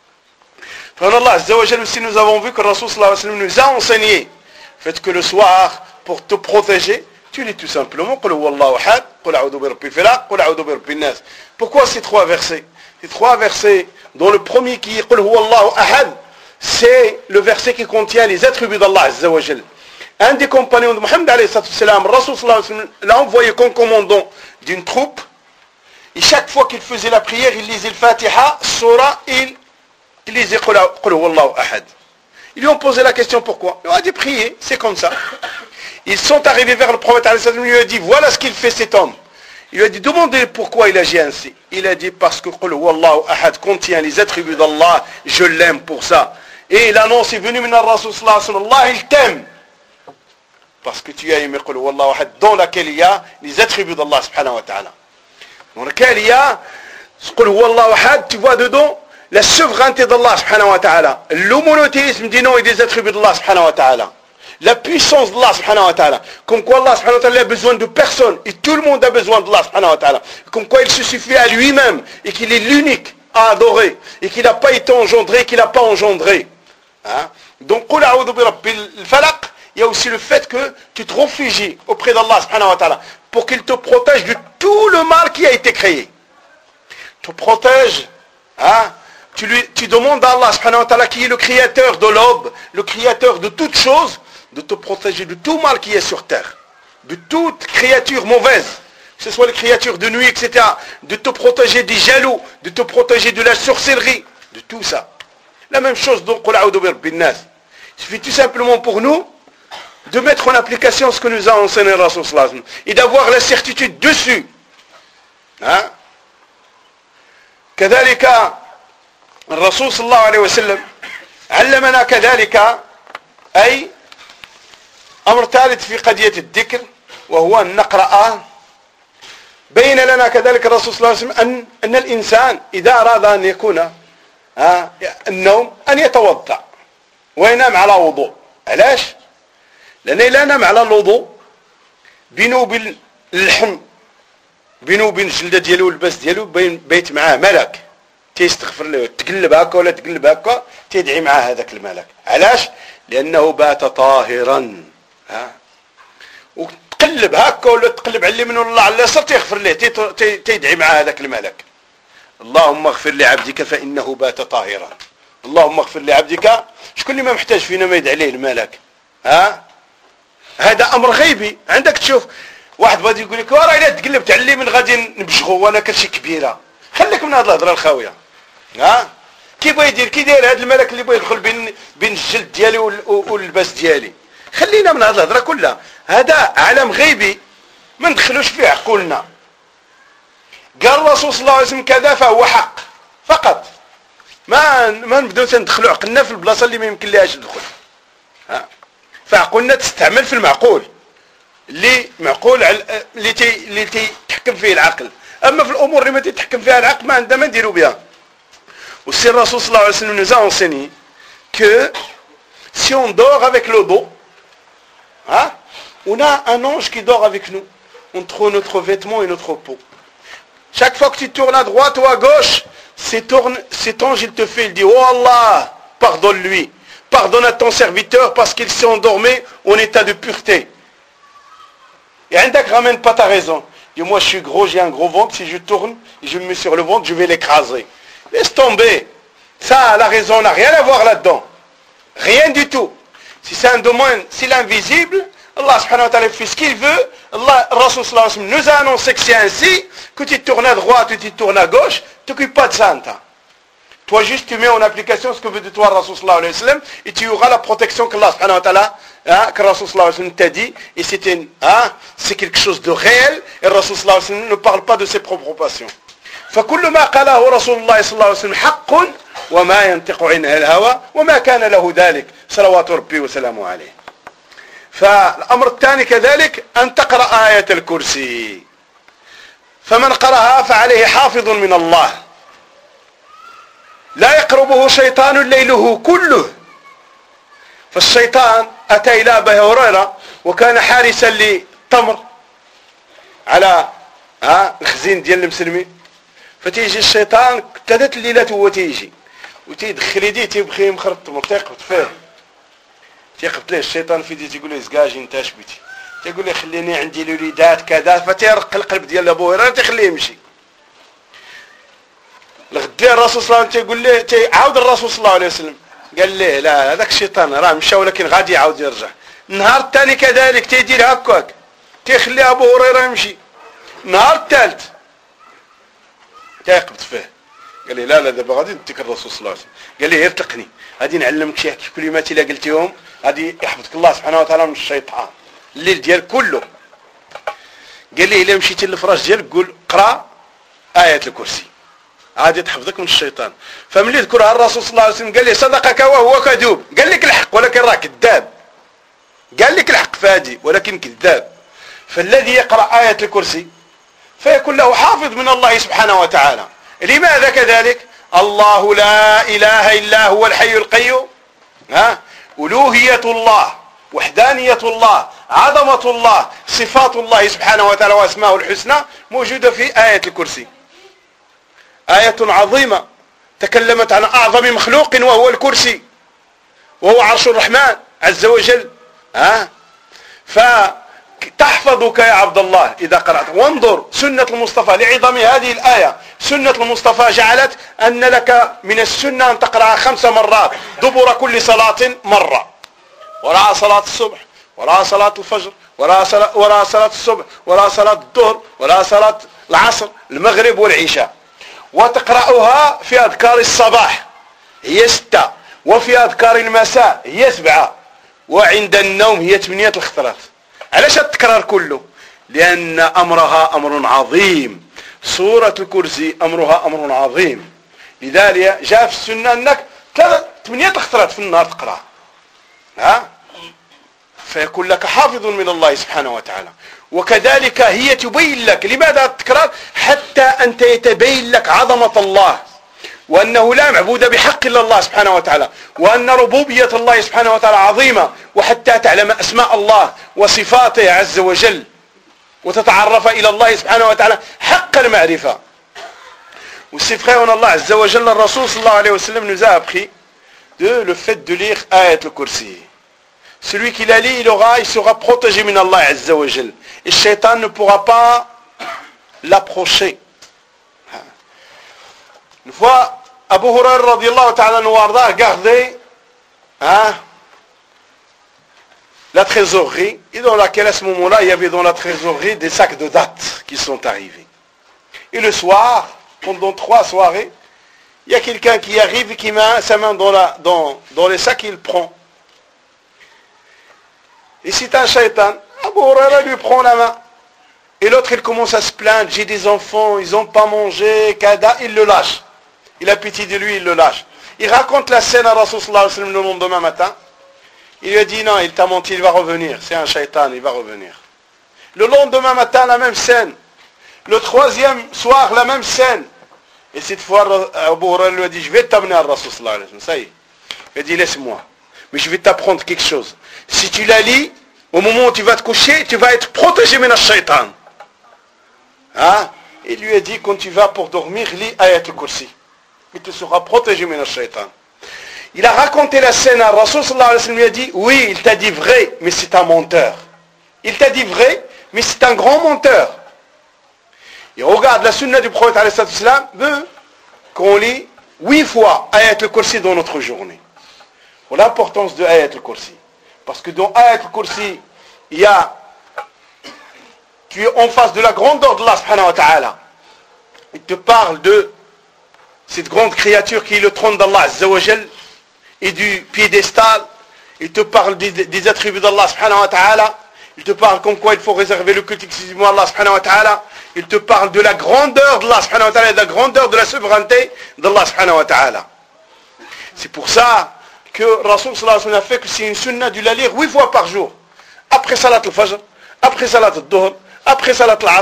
فهنا الله عز وجل aussi nous avons vu que Rasul sallallahu alayhi wa sallam nous a enseigné fait que le soir pour te protéger tu lis tout simplement قل هو الله أحد قل أعوذ برب الفلق قل أعوذ برب الناس. Pourquoi ces trois versets? Ces trois versets dont le premier qui est قل هو الله أحد, c'est le verset qui contient les attributs d'Allah Azza wa Jal. Un des compagnons de Mohammed alayhi salam, Rasul sallallahu alayhi wa sallam l'a envoyé comme commandant d'une troupe, et chaque fois qu'il faisait la prière il lisait le Fatiha, Surah, il Il disait Qul huwallahu ahad. Ils lui ont posé la question pourquoi. Il a dit prier, c'est comme ça. Ils sont arrivés vers le prophète alayhi salam, il lui a dit voilà ce qu'il fait cet homme. Il lui a dit demandez pourquoi il agit ainsi. Il a dit parce que Qul huwallahu ahad contient les attributs d'Allah, je l'aime pour ça. Et l'annonce est venue min al-Rasul sallallahu alayhi wa sallam, Allah il t'aime parce que tu as aimé Qul huwallahu ahad dans laquelle il y a les attributs d'Allah subhanahu wa ta'ala. Dans laquelle il y a Qul huwallahu ahad, tu vois dedans la souveraineté d'Allah subhanahu wa ta'ala, le monothéisme des noms et des attributs d'Allah subhanahu wa ta'ala, la puissance d'Allah subhanahu wa ta'ala, comme quoi Allah subhanahu wa ta'ala a besoin de personne et tout le monde a besoin d'Allah subhanahu wa ta'ala, comme quoi il se suffit à lui-même et qu'il est l'unique à adorer et qu'il n'a pas été engendré, qu'il n'a pas engendré. Hein? Donc Qul a'udhu bi rabbil falaq, il y a aussi le fait que tu te réfugies auprès d'Allah subhanahu wa ta'ala pour qu'il te protège de tout le mal qui a été créé. Te protège, hein? Tu, lui, tu demandes à Allah subhanahu wa ta'ala qui est le créateur de l'aube, le créateur de toutes choses, de te protéger de tout mal qui est sur terre, de toute créature mauvaise, que ce soit les créatures de nuit, et cetera, de te protéger des jaloux, de te protéger de la sorcellerie, de tout ça. La même chose donc Qul a'udhu bi rabbin nas. Il suffit tout simplement pour nous de mettre en application ce que nous a enseigné Rasul sallallahu alayhi wa sallam et d'avoir la certitude dessus. Hein? كذلك الرسول صلى الله عليه وسلم علمنا كذلك أي أمر ثالث في قضية الذكر وهو أن نقرأ. بين لنا كذلك الرسول صلى الله عليه وسلم أن, أن الإنسان إذا أراد أن يكون النوم أن يتوضأ وينام على وضوء. علاش؟ لأنه لا نام على الوضوء بينه وبين اللحم بينه وبين الجلدة ديالو واللباس ديالو بيت معاه ملك تيستغفر له تقلب هكا ولا تقلب هكا تدعي معاه هذاك الملك. علاش؟ لأنه بات طاهرا. ها وتقلب هكا ولا تقلب على اليمين ولا على اليسار تيغفر له تيدعي معاه هذاك الملك. اللهم اغفر لعبدك فإنه بات طاهرا. اللهم اغفر لعبدك. شكون اللي ما محتاج فينا ما يدعي عليه الملك؟ ها هذا أمر غيبي. عندك تشوف واحد غادي يقول لك وراه الا تقلبت على اليمين غادي نبشغو وانا كرشي كبيره. خليك من هذه الهضره الخاويه. ها كي بغا يدير كي داير هذا الملك اللي بغا يدخل بين بين الجلد ديالي واللباس ديالي. خلينا من هذه الهضره كلها. هذا عالم غيبي ما ندخلوش فيه عقولنا. قال الرسول صلى الله عليه وسلم كذا فهو حق فقط. ما ما نبداو ندخلوا عقلنا في البلاصه اللي ما يمكن لهاش ندخل. ها فعقولنا تستعمل في المعقول اللي معقول اللي تي اللي تيتحكم فيه العقل. اما في الامور اللي ما تتحكم فيها العقل ما عندنا ما نديروا بها. والسي الرسول صلى الله عليه وسلم nous a enseigné que si on dort avec le dos, hein, on a un ange qui dort avec nous entre notre vêtement et notre peau. Chaque fois que tu tournes à droite ou à gauche, cet ange il te fait, il dit oh Allah, pardonne-lui, pardonne à ton serviteur parce qu'il s'est endormi en état de pureté. Et Indak ramène pas ta raison. Dis moi je suis gros, j'ai un gros ventre, si je tourne et je me mets sur le ventre, je vais l'écraser. Laisse tomber. Ça, la raison n'a rien à voir là-dedans. Rien du tout. Si c'est un domaine, si l'invisible, Allah subhanahu wa ta'ala fait ce qu'il veut. Allah, Rasul sallallahu alayhi wa sallam nous a annoncé que c'est ainsi, que tu tournes à droite ou tu tournes à gauche, t'occupes pas de ça. Toi juste tu mets en application ce que veut de toi Rasul sallallahu alayhi wa sallam et tu auras la protection que Allah subhanahu wa ta'ala, hein, que Rasul sallallahu alayhi wa sallam t'a dit, et c'est hein, c'est quelque chose de réel, et Rasul sallallahu alayhi wa sallam ne parle pas de ses propres passions. فكل ما قاله رسول الله صلى الله عليه وسلم حق وما ينطق عن الهوى وما كان له ذلك صلوات ربي وسلامه عليه. فالأمر الثاني كذلك أن تقرأ آية الكرسي. فمن قرأها فعليه حافظ من الله لا يقربه شيطان ليله كله. فالشيطان أتى إلى أبي هريرة وكان حارسا للتمر على ها الخزين ديال المسلمين، فتيجي الشيطان ثلاث الليلات هو تيجي وتيدخل يديه تيبخي مخر التمر تيقبط فيه، تيقبط ليه الشيطان في يديه تيقول له اسكاجي انت اش بيتي، تيقول له خليني عندي الوليدات كذا، فتيرق القلب ديال ابو هريره تيخليه يمشي. الغدا الرسول صلى الله عليه وسلم تيقول له تعاود الرسول صلى الله عليه وسلم قال ليه لا هذاك الشيطان راه مشى ولكن غادي يعاود يرجع. النهار الثاني كذلك تيدير هكاك تيخلي ابو هريره يمشي. النهار الثالث تيقبض فيه قال لي لا لا دابا غادي نديك الرسول صلى الله عليه وسلم، قال لي ارتقني غادي نعلمك شي كلمات الا قلتيهم غادي يحفظك الله سبحانه وتعالى من الشيطان الليل ديال كله. قال لي الا مشيتي للفراش ديالك قول قرا آية الكرسي غادي تحفظك من الشيطان. فملي ذكرها الرسول صلى الله عليه وسلم قال لي صدقك وهو كذوب، قال لك الحق ولكن راه كذاب، قال لك الحق فادي ولكن كذاب. فالذي يقرأ آية الكرسي فيكون له حافظ من الله سبحانه وتعالى. لماذا كذلك؟ الله لا إله إلا هو الحي القيوم، ها ألوهية الله، وحدانية الله، عظمة الله، صفات الله سبحانه وتعالى واسماءه الحسنى موجودة في آية الكرسي. آية عظيمة تكلمت عن أعظم مخلوق وهو الكرسي وهو عرش الرحمن عز وجل. ها فتحفظك يا عبد الله إذا قرأت. وانظر سنة المصطفى لعظم هذه الآية، سنة المصطفى جعلت أن لك من السنة أن تقرأ خمس مرات دبر كل صلاة مرة، وراء صلاة الصبح، وراء صلاة الفجر، وراء صلاة, وراء صلاة الصبح، وراء صلاة الظهر، وراء صلاة العصر، المغرب والعشاء. وتقرأها في أذكار الصباح هي ستة، وفي أذكار المساء هي سبعة، وعند النوم هي ثمانية الخطرات. علاش التكرار كله؟ لأن أمرها أمر عظيم، سورة الكرسي أمرها أمر عظيم. لذلك جاء في السنة أنك ثمانية الخطرات في النهار تقرأ، ها فيكون لك حافظ من الله سبحانه وتعالى. وكذلك هي تبين لك لماذا التكرار؟ حتى أنت يتبين لك عظمة الله، وأنه لا معبود بحق إلا الله سبحانه وتعالى، وأن ربوبية الله سبحانه وتعالى عظيمة، وحتى تعلم أسماء الله وصفاته عز وجل وتتعرف إلى الله سبحانه وتعالى حق المعرفة. وسي frère, Allah عز وجل الرسول صلى الله عليه وسلم nous a appris de le fait de lire آية الكرسي. Celui qui la lit, il aura, il sera protégé min Allah Azza wa Jal. Et le shaitan ne pourra pas l'approcher. Une fois, Abu Hurairah radiallahu ta'ala anhu warda regardait hein, la trésorerie, et dans laquelle à ce moment-là, il y avait dans la trésorerie des sacs de dattes qui sont arrivés. Et le soir, pendant trois soirées, il y a quelqu'un qui arrive et qui met sa main dans, la, dans, dans les sacs et il prend. Et c'est un shaitan. Abu Hurairah lui prend la main. Et l'autre il commence à se plaindre, j'ai des enfants, ils n'ont pas mangé, kada, il le lâche. Il a pitié de lui, il le lâche. Il raconte la scène à Rasul sallallahu alayhi wa sallam le lendemain matin. Il lui a dit non, il t'a menti, il va revenir. C'est un shaitan, il va revenir. Le lendemain matin, la même scène. Le troisième soir, la même scène. Et cette fois, Abu Hurairah lui a dit, je vais t'amener à Rasul sallallahu alayhi wa sallam. Ça y est. Il a dit, laisse-moi. Mais je vais t'apprendre quelque chose. Si tu la lis, au moment où tu vas te coucher, tu vas être protégé de shaitan. Hein? Il lui a dit, quand tu vas pour dormir, lis Ayat al-Kursi. Il te sera protégé de shaitan. Il a raconté la scène à Rasul sallallahu alayhi wa sallam. Il lui a dit, oui, il t'a dit vrai, mais c'est un menteur. Il t'a dit vrai, mais c'est un grand menteur. Et regarde la sunna du prophète alayhi sallam veut qu'on lit huit fois Ayat al-Kursi dans notre journée. Pour l'importance de Ayat al-Kursi. Parce que dans Ayat al-Kursi, il y a, tu es en face de la grandeur de Allah subhanahu wa ta'ala. Il te parle de cette grande créature qui est le trône d'Allah azza wa jal et du piédestal. Il te parle des, des attributs d'Allah subhanahu wa ta'ala. Il te parle comme quoi il faut réserver le culte exclusivement à Allah subhanahu wa ta'ala. Il te parle de la grandeur d'Allah subhanahu wa ta'ala et de la grandeur de la souveraineté d'Allah subhanahu wa ta'ala. C'est pour ça que Rasul sallallahu alayhi wa sallam a fait que c'est une sunna de la lire huit fois par jour. Après salat al-fajr, après salat al-dhuhr, après salat al-asr,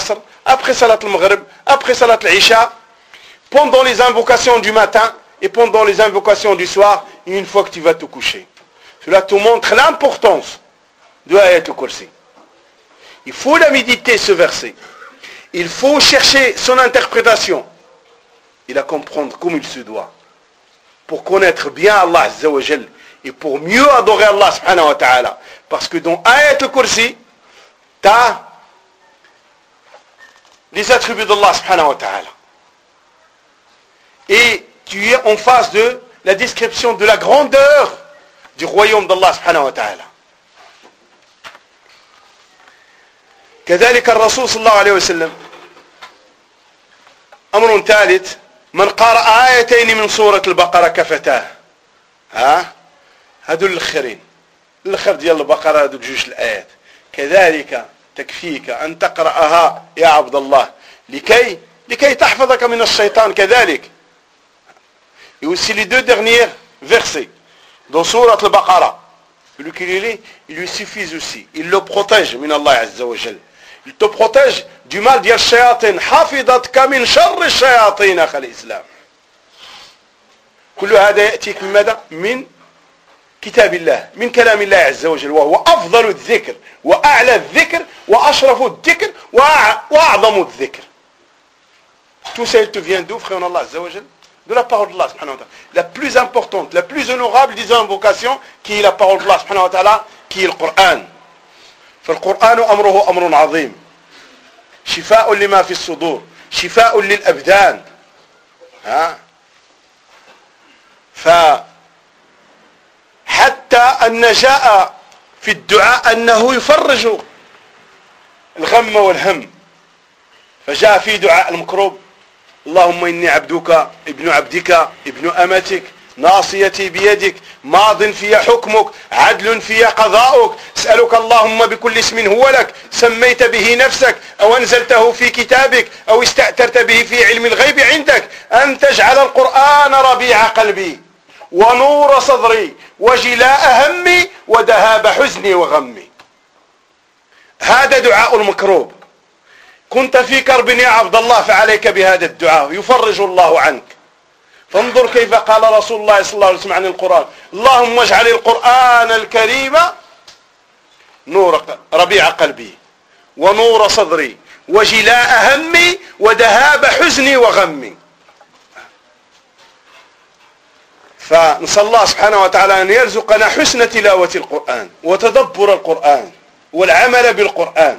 après Salat al-Maghrib, après Salat al-Isha, pendant les invocations du matin et pendant les invocations du soir, et une fois que tu vas te coucher. Cela te montre l'importance de Ayat al-Kursi. Il faut la méditer, ce verset. Il faut chercher son interprétation et la comprendre comme il se doit. Pour connaître bien Allah Azza wa Jal et pour mieux adorer Allah subhanahu wa ta'ala. Parce que dans Ayat al-Kursi, tu as les attributs d'Allah subhanahu wa ta'ala. Et tu es en face de la description de la grandeur du royaume d'Allah subhanahu wa ta'ala. كذلك الرسول صلى الله عليه وسلم أمر ثالث من قرأ آيتين من سورة البقرة كفتاه ها هذول الخيرين الخير ديال البقرة هذول جوج الآيات كذلك تكفيك أن تقرأها يا عبد الله لكي لكي تحفظك من الشيطان كذلك. Et aussi les deux derniers versets dans Surat al-Baqarah, celui qui les lit, il lui suffit aussi. Il le protège min Allah Azza wa Jal. Il te protège du mal ديال الشياطين. حفظتك من شر الشياطين أخي الإسلام. كل هذا يأتيك من ماذا؟ من كتاب الله، من كلام الله عز وجل، وهو أفضل الذكر وأعلى الذكر وأشرف الذكر وأعظم الذكر. Tout ça, il te vient d'où, frère Allah Azza wa Jal? De la parole d'Allah subhanahu wa ta'ala. La plus importante, la plus honorable des invocations, qui est la parole d'Allah subhanahu wa ta'ala, qui est le Coran. فالقرآن أمره أمر عظيم شفاء لما في الصدور شفاء للأبدان ها فحتى أن جاء في الدعاء أنه يفرج الغم والهم فجاء في دعاء المكروب اللهم إني عبدك ابن عبدك ابن أمتك ناصيتي بيدك ماض في حكمك عدل في قضاؤك اسألك اللهم بكل اسم هو لك سميت به نفسك أو أنزلته في كتابك أو استأثرت به في علم الغيب عندك أن تجعل القرآن ربيع قلبي ونور صدري وجلاء همي وذهاب حزني وغمي. هذا دعاء المكروب. كنت في كرب يا عبد الله فعليك بهذا الدعاء يفرج الله عنك. فانظر كيف قال رسول الله صلى الله عليه وسلم عن القرآن اللهم اجعل القرآن الكريم نور ربيع قلبي ونور صدري وجلاء همي وذهاب حزني وغمي. فنسأل الله سبحانه وتعالى أن يرزقنا حسن تلاوة القرآن وتدبر القرآن والعمل بالقرآن.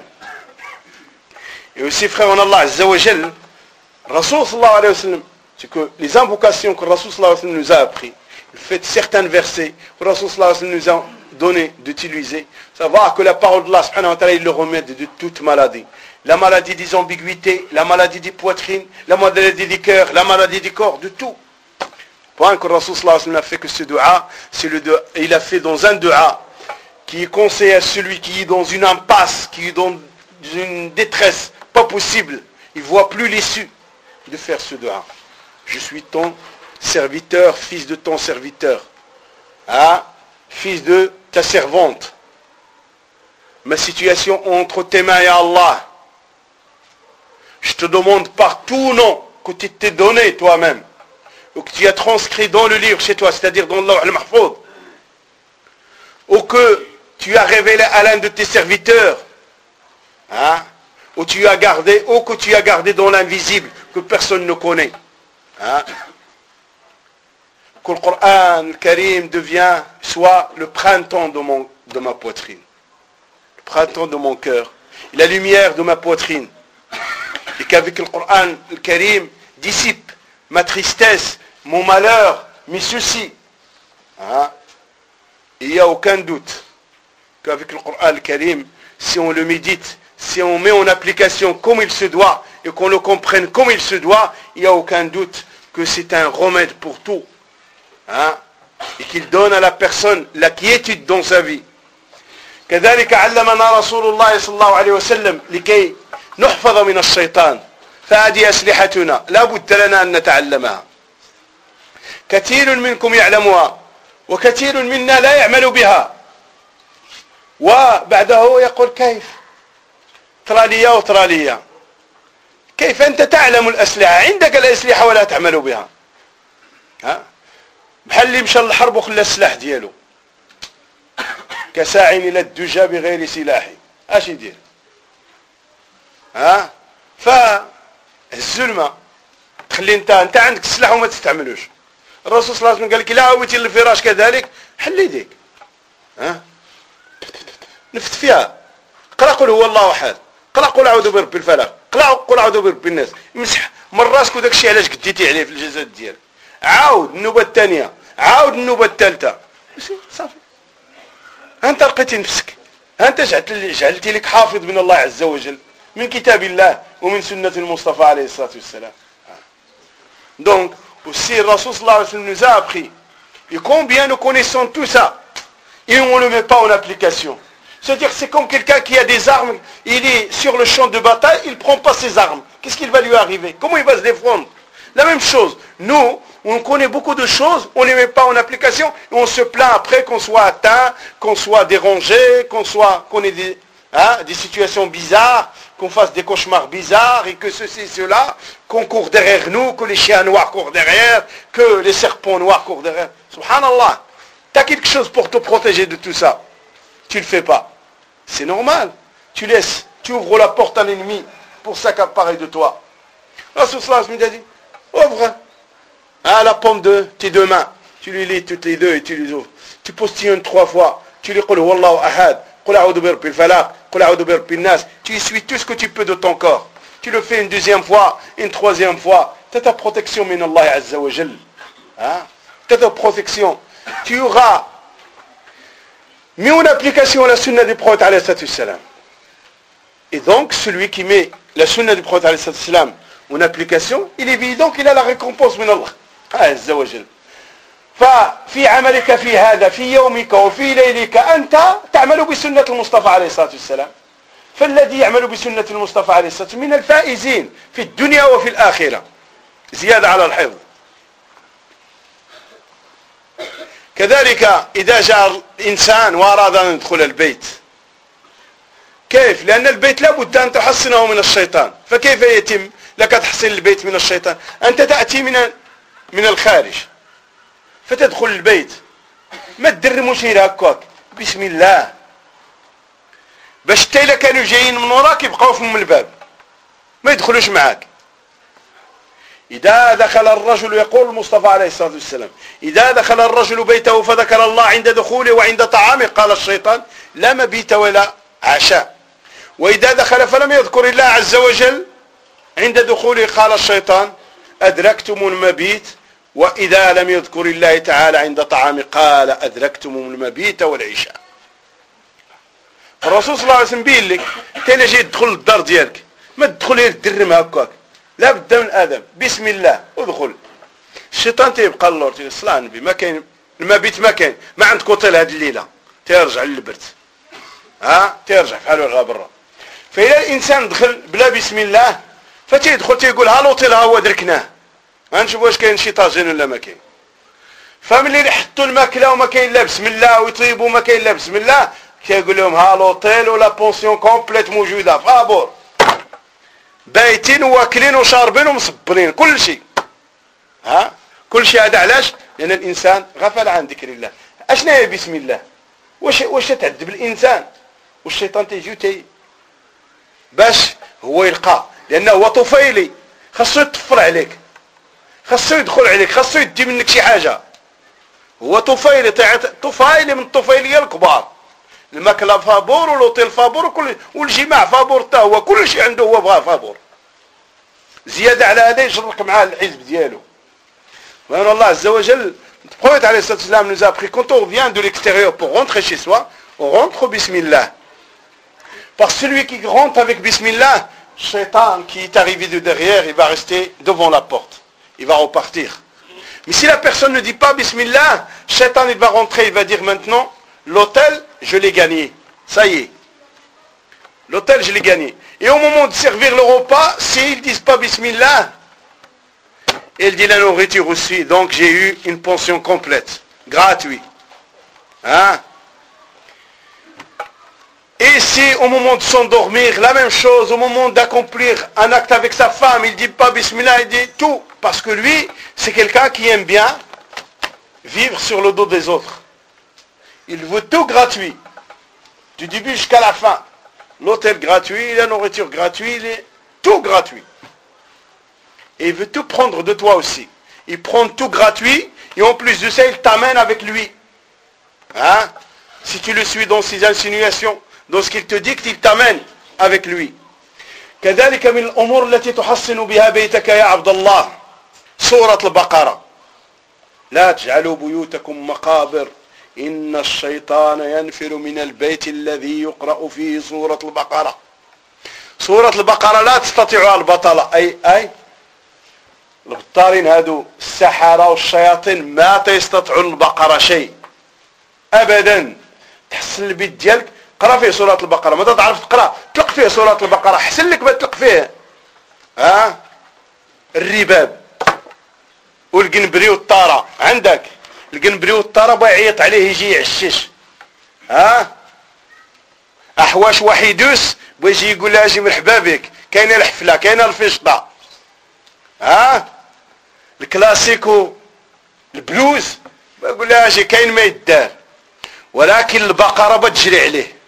Et aussi, frère en Allah Azza wa Jal, Rasul sallallahu alayhi wa sallam, c'est que les invocations que Rasul sallallahu alayhi wa sallam nous a appris, le fait certains versets que Rasul sallallahu alayhi wa sallam nous a donné d'utiliser, savoir que la parole de Allah subhanahu wa ta'ala est le remède de toute maladie. La maladie des ambiguïtés, la maladie des poitrines, la maladie du cœur, la maladie du corps, de tout. Point que Rasul sallallahu alayhi wa sallam a fait que ce dua, c'est le dua, il a fait dans un dua qui est conseillé à celui qui est dans une impasse, qui est dans une détresse pas possible, il ne voit plus l'issue de faire ce dua. Je suis ton serviteur, fils de ton serviteur, hein? Fils de ta servante. Ma situation entre tes mains et Allah. Je te demande par tout nom que tu t'es donné toi-même, ou que tu as transcrit dans le livre chez toi, c'est-à-dire dans l'Allah al-Mahfouz, ou que tu as révélé à l'un de tes serviteurs, hein? Ou tu as gardé, ou que tu as gardé dans l'invisible, que personne ne connaît. Hein? Que le Coran le Karim devient soit le printemps de, mon, de ma poitrine, le printemps de mon cœur, et la lumière de ma poitrine. Et qu'avec le Coran le Karim dissipe ma tristesse, mon malheur, mes soucis. Hein? Il n'y a aucun doute qu'avec le Coran le Karim, si on le médite, si on met en application comme il se doit et qu'on le comprenne comme il se doit, il n'y a aucun doute que c'est un remède pour tout. Hein? Et qu'il donne à la personne la quiétude dans sa vie. كذلك علمنا رسول الله صلى الله عليه وسلم لكي نحفظ من الشيطان فهذه أسلحتنا لا بد لنا أن نتعلمها. كثير منكم يعلمها وكثير منا لا يعمل بها وبعده يقول كيف ترى لي وترى لي. كيف أنت تعلم الأسلحة، عندك الأسلحة ولا تعمل بها؟ ها بحال اللي مشى للحرب وخلى السلاح ديالو كساع إلى الدجى بغير سلاح، اش يدير؟ ها فالزلمة تخلي انت انت عندك السلاح وما تستعملوش. الرسول صلى الله عليه وسلم قال لك لا عويتي للفراش كذلك حل يديك، ها نفت فيها، قرا قل هو الله احد، قرا قل اعوذ برب الفلق، قرا قل اعوذ برب الناس، مسح من راسك وداك الشيء علاش قديتي عليه في الجسد ديالك، عاود النوبه الثانيه، عاود النوبه الثالثه، صافي انت لقيتي نفسك، انت جعلت جعلتي لك حافظ من الله عز وجل، من كتاب الله ومن سنه المصطفى عليه الصلاه والسلام. Donc aussi le Rasoul sallallahu alayhi wa sallam nous a appris, et combien nous connaissons tout ça et on ne le met pas en application. C'est-à-dire c'est comme quelqu'un qui a des armes, il est sur le champ de bataille, il ne prend pas ses armes, qu'est-ce qu'il va lui arriver? Comment il va se défendre? La même chose, nous on connaît beaucoup de choses, on ne les met pas en application et on se plaint après qu'on soit atteint, qu'on soit dérangé, qu'on soit qu'on ait des, hein, des situations bizarres, qu'on fasse des cauchemars bizarres et que ceci, cela, qu'on court derrière nous, que les chiens noirs courent derrière, que les serpents noirs courent derrière. Subhanallah, tu as quelque chose pour te protéger de tout ça. Tu ne le fais pas. C'est normal. Tu laisses, tu ouvres la porte à l'ennemi pour s'accaparer de toi. Rasul sallallahu alayhi wa sallam dit, ouvre hein, la paume de tes deux mains. Tu les lis toutes les deux et tu les ouvres. Tu postillonnes trois fois. Tu les qul huwallahu ahad. Tu essuies tout ce que tu peux de ton corps. Tu le fais une deuxième fois, une troisième fois. Tu as ta protection min Allah Azza wa Jal. Tu as ta protection. Tu auras mis en application la sunna du prophète alayhi salam. Et donc celui qui met la sunna du prophète alayhi salam en application, il est évident qu'il a la récompense min Allah Azza wa Jal. ففي عملك في هذا في يومك وفي ليلك أنت تعمل بسنة المصطفى عليه الصلاة والسلام. فالذي يعمل بسنة المصطفى عليه الصلاة والسلام من الفائزين في الدنيا وفي الآخرة، زيادة على الحفظ. كذلك إذا جاء الإنسان وأراد أن يدخل البيت، كيف؟ لأن البيت لابد أن تحصنه من الشيطان. فكيف يتم لك تحصين البيت من الشيطان؟ أنت تأتي من من الخارج فتدخل البيت، ما تدرموش غير هكاك بسم الله، باش حتى الا كانوا جايين من وراك يبقاو في ام الباب ما يدخلوش معاك. اذا دخل الرجل، يقول المصطفى عليه الصلاه والسلام، اذا دخل الرجل بيته فذكر الله عند دخوله وعند طعامه قال الشيطان لا مبيت ولا عشاء، واذا دخل فلم يذكر الله عز وجل عند دخوله قال الشيطان ادركتم المبيت، وإذا لم يذكر الله تعالى عند طعام قال أدركتم المبيت والعشاء. الرسول صلى الله عليه وسلم بين لك تاني جاي تدخل للدار ديالك ما تدخل غير تدرم هكاك، لا بد من آدم بسم الله ادخل. الشيطان تيبقى اللور تيقول صلاه على النبي ما كاين المبيت، ما كاين، ما عندك اوتيل هذه الليله، تيرجع للبرد، ها تيرجع بحال غا برا. فإذا الإنسان دخل بلا بسم الله فتيدخل تيقول ها لوطيل ها هو دركناه، غنشوف واش كاين شي طاجين ولا ما كاين. فملي يحطوا الماكله وما كاين لا بسم الله ويطيبوا ما كاين لا بسم الله، كيقول لهم ها لوطيل ولا بونسيون كومبليت موجوده فابور، بايتين واكلين وشاربين ومصبرين كل شيء. ها كل شيء هذا علاش؟ لان الانسان غفل عن ذكر الله. اشنا هي بسم الله؟ واش واش تعذب الانسان والشيطان تيجي تي باش هو يلقى، لانه هو طفيلي خاصو يطفر عليك، خاصو يدخل عليك، خاصو يدي منك شي حاجه. هو طفيلي طفيلي من الطفيليه الكبار، الماكله فابور والوطيل فابور وكل والجماع فابور، حتى هو كل شيء عنده هو بغاه فابور. زياده على هذا يشرك معاه الحزب ديالو. وان الله عز وجل prophète alayhi salam nous a appris quand on vient de l'extérieur pour rentrer chez soi, on rentre bismillah. Parce que celui qui rentre avec bismillah, Shaitan qui est arrivé de derrière, il va rester devant la porte. Il va repartir. Mais si la personne ne dit pas bismillah, Shaitan il va rentrer, il va dire maintenant, l'hôtel, je l'ai gagné. Ça y est. L'hôtel, je l'ai gagné. Et au moment de servir le repas, s'ils ne disent pas bismillah, il dit la nourriture aussi. Donc j'ai eu une pension complète, gratuite. Hein? Et si au moment de s'endormir, la même chose, au moment d'accomplir un acte avec sa femme, il dit pas Bismillah, il dit tout. Parce que lui, c'est quelqu'un qui aime bien vivre sur le dos des autres. Il veut tout gratuit. Du début jusqu'à la fin. L'hôtel gratuit, la nourriture gratuite, tout gratuit. Et il veut tout prendre de toi aussi. Il prend tout gratuit, et en plus de ça, il t'amène avec lui. Hein? Si tu le suis dans ses insinuations, dans ce qu'il te dicte, il t'amène avec lui. كذلك من الأمور التي تحصن بها بيتك يا عبد الله سورة البقرة لا تجعلوا بيوتكم مقابر إن الشيطان ينفر من البيت الذي يقرأ فيه سورة البقرة. سورة البقرة لا تستطيعها البطلة، أي أي البطارين هادو السحرة والشياطين ما تستطيعون البقرة شيء أبدا. تحسن البيت ديالك قرأ فيه سورة البقرة، ما تعرف تقرأ تلق فيه سورة البقرة، حسن لك ما تلق فيه. ها الرباب والقنبري والطارة عندك، القنبري والطارة بغا يعيط عليه يجي يعشش. ها احواش وحيدوس بغا يجي يقول لها اجي مرحبا بك، كاينه الحفله، كاينه الفشطه. ها الكلاسيكو البلوز بقول لها اجي كاين ما يدار. ولكن البقره بتجري عليه،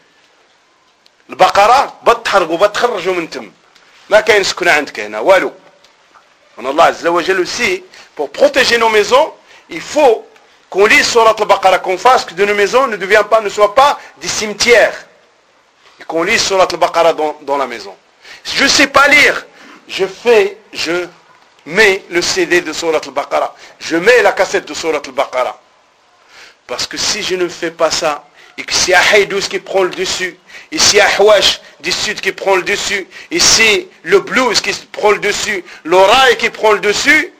البقره بتحرقوا بتخرجوا من تم، ما كاين سكنه عندك هنا والو. On Allah Azza wa Jalla aussi, pour protéger nos maisons, il faut qu'on lise Surat al-Baqarah, qu'on fasse que de nos maisons ne deviennent pas, ne soient pas des cimetières. Et qu'on lise Surat al-Baqarah dans, dans la maison. Si je ne sais pas lire, je fais, je mets le C D de Surat al-Baqarah. Je mets la cassette de Surat al-Baqarah. Parce que si je ne fais pas ça, et que c'est Haïdous qui prend le dessus, et c'est Ahwash du sud qui prend le dessus, et c'est le blues qui prend le dessus, l'oreille qui prend le dessus,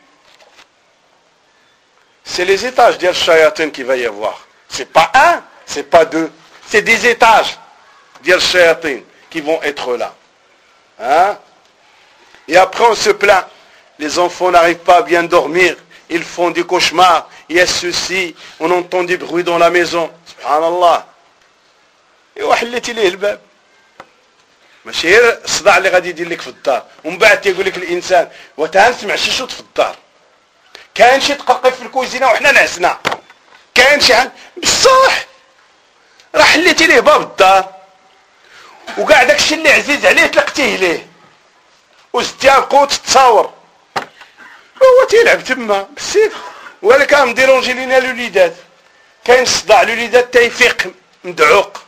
c'est les étages d'Al Shayatin qu'il va y avoir. C'est pas un, c'est pas deux, c'est des étages d'Al Shayatin qui vont être là. Hein? Et après on se plaint, les enfants n'arrivent pas à bien dormir, ils font des cauchemars, il y a ceci, on entend des bruits dans la maison. Subhanallah. ايوا حليتي ليه الباب ماشي غير الصداع اللي غادي يدير لك في الدار، ومن بعد تيقول لك الانسان وتنسمع شي شوط في الدار، كاين شي تقرقف في الكوزينه وحنا نعسنا، كاين شي حاجه بصح راه حليتي ليه باب الدار، وكاع داكشي اللي عزيز عليه تلقتيه ليه وزدتي القوت تتصاور، هو تيلعب تما بالسيف. ولا كان مديرونجي لينا الوليدات، كاين الصداع الوليدات تيفيق مدعوق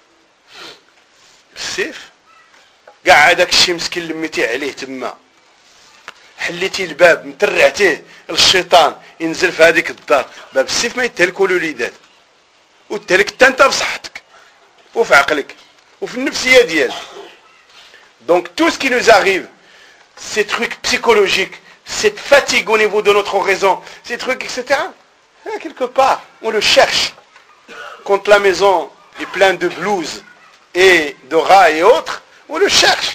بالسيف، كاع هذاك الشيء مسكين لميتيه عليه تما، حليتي الباب مترعتيه للشيطان ينزل في هذيك الدار، باب السيف ما يتهلكوا الوليدات، وتهلك حتى انت بصحتك وفي عقلك وفي النفسيه ديالك. Donc tout ce qui nous arrive, ces trucs psychologiques, cette fatigue au niveau de notre raison, ces trucs, et cetera, quelque part, on le cherche. Quand la maison est pleine de blues et de rats et autres, on le cherche.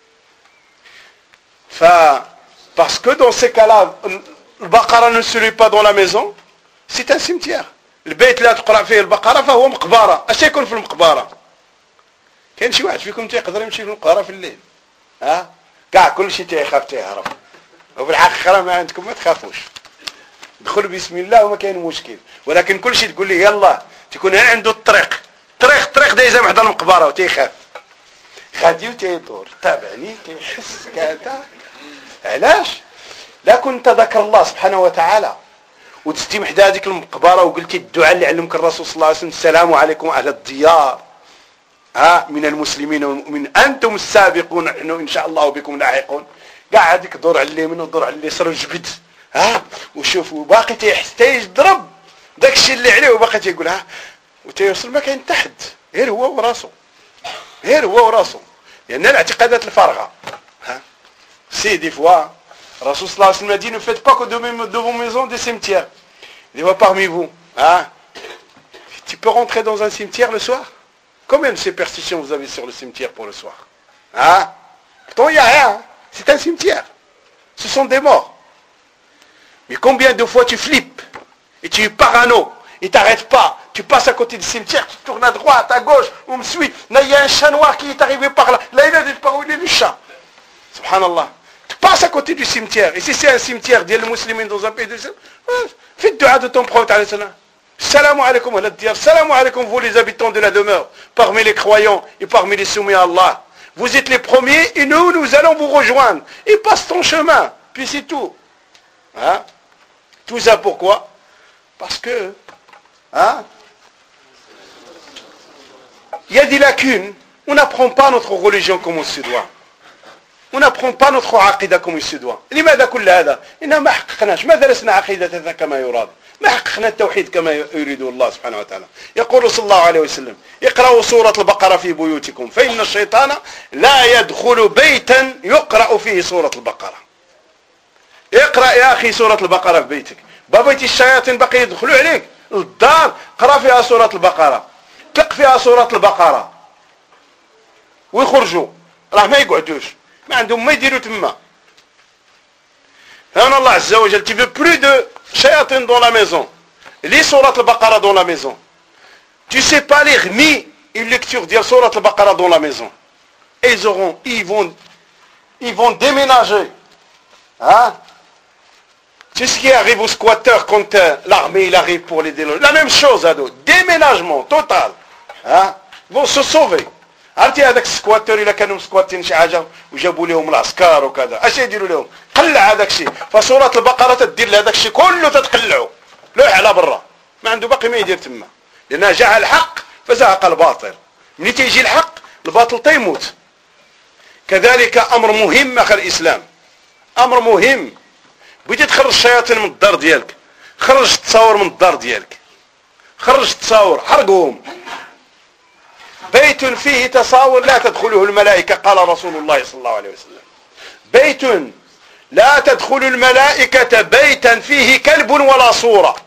Enfin, parce que dans ces cas-là, le Baqara ne se lit pas dans la maison, c'est un cimetière. Le bayt la تقرأ فيه البقرة فهو مقبرة. اش يكون في المقبرة؟ كاين شي واحد فيكم تيقدر يمشي للمقبرة في الليل؟ ها؟ كاع كل شيء تيخاف تيهرب. وفي الحقيقة ما عندكم ما تخافوش. دخل بسم الله وما كاين مشكل، ولكن كل شيء تقول لي يلا تكون عنده الطريق، طريق طريق دايزه وحده المقبره وتيخاف. غادي وتيدور تابعني كيحس كذا. علاش؟ لا كنت ذكر الله سبحانه وتعالى ودزتي وحده هذيك المقبره وقلتي الدعاء اللي علمك الرسول صلى الله عليه وسلم: السلام عليكم اهل الديار ها من المسلمين والمؤمنين انتم السابقون نحن ان شاء الله بكم لاحقون. كاع هذيك دور على اليمين ودور على اليسار وجبد ها وشوف وباقي تيحس تيضرب داكشي اللي عليه وباقي تيقول ها وتيوصل ما كاين تحت غير هو وراسه، غير هو وراسه، لان الاعتقادات الفارغه. ها سي دي فوا الرسول صلى الله عليه وسلم a dit: ne faites pas que de vos maisons des cimetières. Il voit parmi vous, hein, tu peux rentrer dans un cimetière le soir? Combien de superstitions vous avez sur le cimetière pour le soir? Hein? Pourtant il n'y a rien, c'est un cimetière, ce sont des morts. Mais combien de fois tu flippes et tu es parano et t'arrêtes pas, Tu passes à côté du cimetière, tu tournes à droite, à gauche, on me suit. Là, il y a un chat noir qui est arrivé par là. Là, il a dit par où il est le chat. Subhanallah. Tu passes à côté du cimetière. Et si c'est un cimetière, dit le musulman dans un pays de l'islam, fais le dua de ton prophète, alayhi salam. Salam alaikum, salam alaikum, vous les habitants de la demeure, parmi les croyants et parmi les soumis à Allah. Vous êtes les premiers et nous, nous allons vous rejoindre. Et passe ton chemin. Puis c'est tout. Hein? Tout ça pourquoi? Parce que, hein? Il y a des lacunes. On n'apprend pas notre religion comme on se doit. On n'apprend pas notre عقيدة comme il se doit. لماذا كل هذا؟ إننا ما حققناش، ما درسنا عقيدتنا كما يراد. ما حققنا التوحيد كما يريد الله سبحانه وتعالى. يقول صلى الله عليه وسلم: اقرأوا سورة البقرة في بيوتكم فإن الشيطان لا يدخل بيتا يقرأ فيه سورة البقرة. اقرأ يا أخي سورة البقرة في بيتك. بابيت الشياطين بقي يدخلوا عليك الدار، قرأ فيها سورة البقرة، تق فيها سورة البقرة ويخرجوا، راه ما يقعدوش، ما عندهم ما يديروا تما. هنا الله عز وجل tu veux plus de shayatin dans la maison. Lis surat al-Baqarah dans la maison. Tu sais pas lire ni une lecture de surat al-Baqarah dans la maison. Et ils auront, ils vont, ils vont déménager. Hein? C'est ce qui arrive aux squatteurs quand euh, l'armée il arrive pour les déloger. La même chose, ado. Déménagement total. Hein? Ils vont se sauver. عرفتي هذاك السكواتر الا كانوا مسكواتين شي حاجه وجابوا لهم العسكر وكذا اش يديروا لهم؟ قلع هذاك الشيء. فسوره البقره تدير لهذاك الشيء كله تتقلعوا لوح على برا، ما عنده باقي ما يدير تما، لان جاء الحق فزهق الباطل. ملي تيجي الحق الباطل تيموت. كذلك امر مهم اخي الاسلام، امر مهم. بغيتي تخرج الشياطين من الدار ديالك، خرج التصاور من الدار ديالك، خرج التصاور، حرقهم. بيت فيه تصاور لا تدخله الملائكة، قال رسول الله صلى الله عليه وسلم. بيت لا تدخل الملائكة بيتا فيه كلب ولا صورة.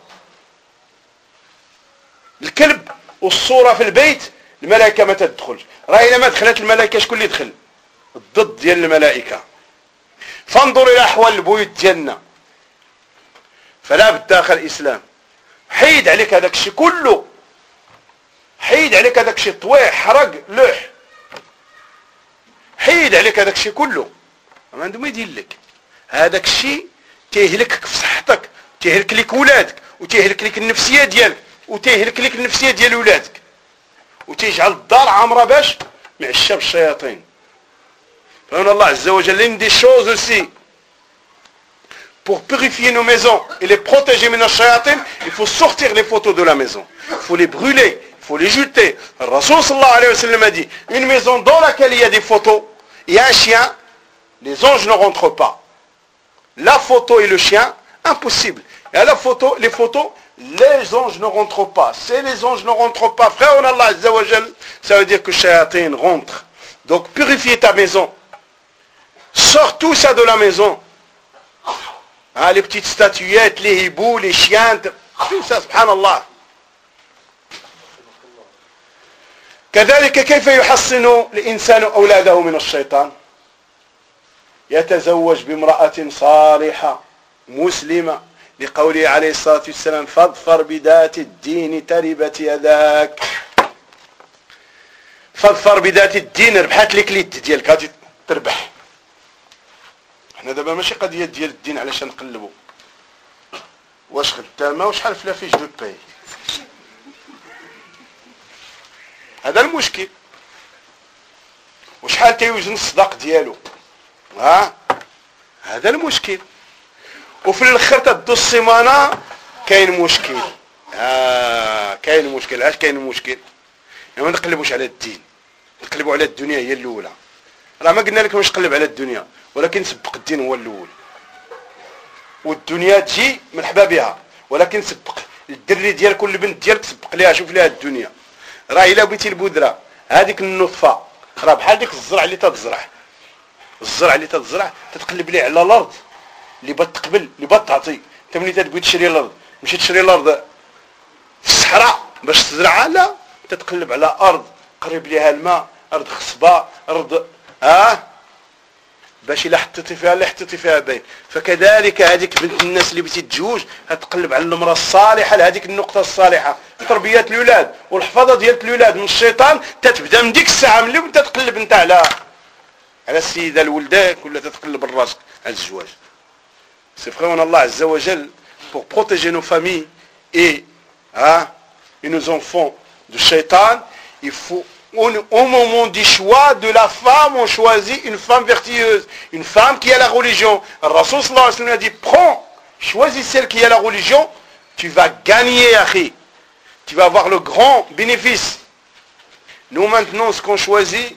الكلب والصورة في البيت الملائكة ما تدخلش. راه إذا ما دخلت الملائكة شكون اللي يدخل؟ الضد ديال الملائكة. فانظر إلى أحوال البيوت ديالنا. فلا بد داخل الإسلام حيد عليك هذاك الشيء كله، حيد عليك هذاك الشيء طويح حرق لوح، حيد عليك هذاك الشيء كله، ما عنده ما يدير لك. هذاك الشيء تيهلكك في صحتك، تيهلك لك ولادك، وتيهلك لك النفسيه ديالك، وتيهلك لك النفسيه ديال ولادك، وتيجعل الدار عامره باش معشة بالشياطين. فهنا الله عز وجل l'une des choses aussi pour purifier nos maisons et les protéger من الشياطين، il faut sortir les photos de la maison, il faut les brûler, il faut les jeter. Le Rasoul sallallahu alayhi wa sallam a dit, une maison dans laquelle il y a des photos, il y a un chien, les anges ne rentrent pas. La photo et le chien, impossible. Et à la photo, les photos, les anges ne rentrent pas. Si les anges ne rentrent pas, frère, on Allah azza wa jal, ça veut dire que shayatin rentre. Donc purifier ta maison. Sors tout ça de la maison. Hein, les petites statuettes, les hiboux, les chiens, tout ça, subhanallah. كذلك كيف يحصن الإنسان أولاده من الشيطان؟ يتزوج بامرأة صالحة مسلمة، لقوله عليه الصلاة والسلام: فاظفر بذات الدين تربت يداك. فاظفر بذات الدين، ربحت لك اليد ديالك غادي تربح. حنا دابا ماشي قضية ديال الدين علشان نقلبوا واش خدامة وشحال في لافيش دو باي، هذا المشكل. وشحال تيوزن الصداق ديالو، ها هذا المشكل. وفي الاخر تدو السيمانه كاين مشكل. ها كاين مشكل. علاش كاين مشكل؟ يعني ما نقلبوش على الدين، نقلبوا على الدنيا هي الاولى. راه ما قلنا لك واش تقلب على الدنيا، ولكن سبق الدين هو الاول. والدنيا تجي مرحبا بها، ولكن سبق الدري ديالك والبنت ديالك سبق ليها، شوف ليها الدنيا. راه الا بغيتي البذره هذيك النطفه راه بحال ديك الزرع اللي تتزرع، الزرع اللي تتزرع تتقلب ليه على الارض اللي بغات تقبل، اللي بغات تعطي. انت ملي تبغي تشري الارض، مشي تشري الارض في الصحراء باش تزرعها، لا، تتقلب على ارض قريب ليها الماء، ارض خصبه، ارض ها باش الا حطيتي فيها اللي حطيتي فيها باين. فكذلك هذيك بنت الناس اللي بغيتي تتزوج غتقلب على المراه الصالحه لهذيك النقطه الصالحه. تربيه الاولاد والحفاظه ديال الاولاد من الشيطان تتبدا من ديك الساعه ملي بدا تقلب انت على على السيده لولدك ولا تتقلب الراسك على الزواج. سي فريمون الله عز وجل pour protéger nos familles et hein, et nos enfants du shaitan, il faut on, au moment du choix de la femme, on choisit une femme vertueuse, une femme qui a la religion. Le Rasoul sallallahu alayhi wa sallam a dit, prends, choisis celle qui a la religion, tu vas gagner, akhi. Tu vas avoir le grand bénéfice. Nous maintenant, ce qu'on choisit,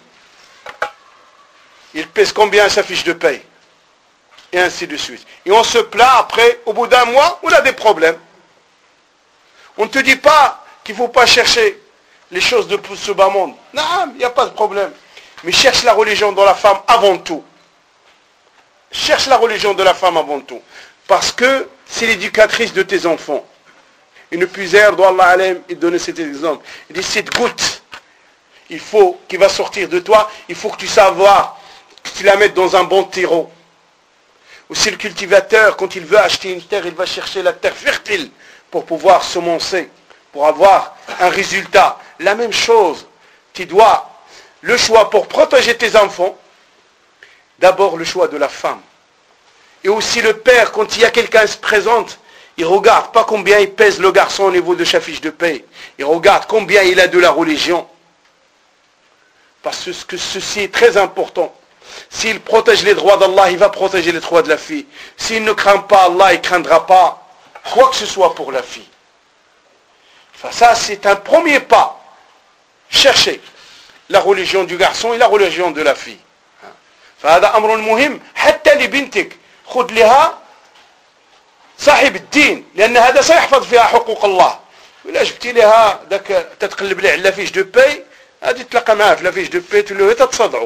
il pèse combien sa fiche de paye? Et ainsi de suite. Et on se plaint après, au bout d'un mois, on a des problèmes. On ne te dit pas qu'il ne faut pas chercher les choses de ce bas monde. Non, il n'y a pas de problème. Mais cherche la religion de la femme avant tout. Cherche la religion de la femme avant tout. Parce que c'est l'éducatrice de tes enfants. Ibn Puzair, doit Allah alayhi, il donnait cet exemple. Il dit, cette goutte, il faut, qui va sortir de toi, il faut que tu savoir, que tu la mettes dans un bon terreau. Aussi le cultivateur, quand il veut acheter une terre, il va chercher la terre fertile pour pouvoir semencer, pour avoir un résultat. La même chose, tu dois, le choix pour protéger tes enfants, d'abord le choix de la femme. Et aussi le père, quand il y a quelqu'un qui se présente, il ne regarde pas combien il pèse le garçon au niveau de sa fiche de paie. Il regarde combien il a de la religion. Parce que ceci est très important. S'il protège les droits d'Allah, il va protéger les droits de la fille. S'il ne craint pas Allah, il ne craindra pas quoi que ce soit pour la fille. Enfin, ça, c'est un premier pas. Cherchez la religion du garçon et la religion de la fille. فهذا أمر مهم حتى لبنتك خذ لها صاحب الدين لأن هذا سيحفظ فيها حقوق الله. ولا جبتي لها ذاك تتقلب ليه على فيش دو باي هذه تلقى معاه في لا فيش دو باي تقول تتصدعوا.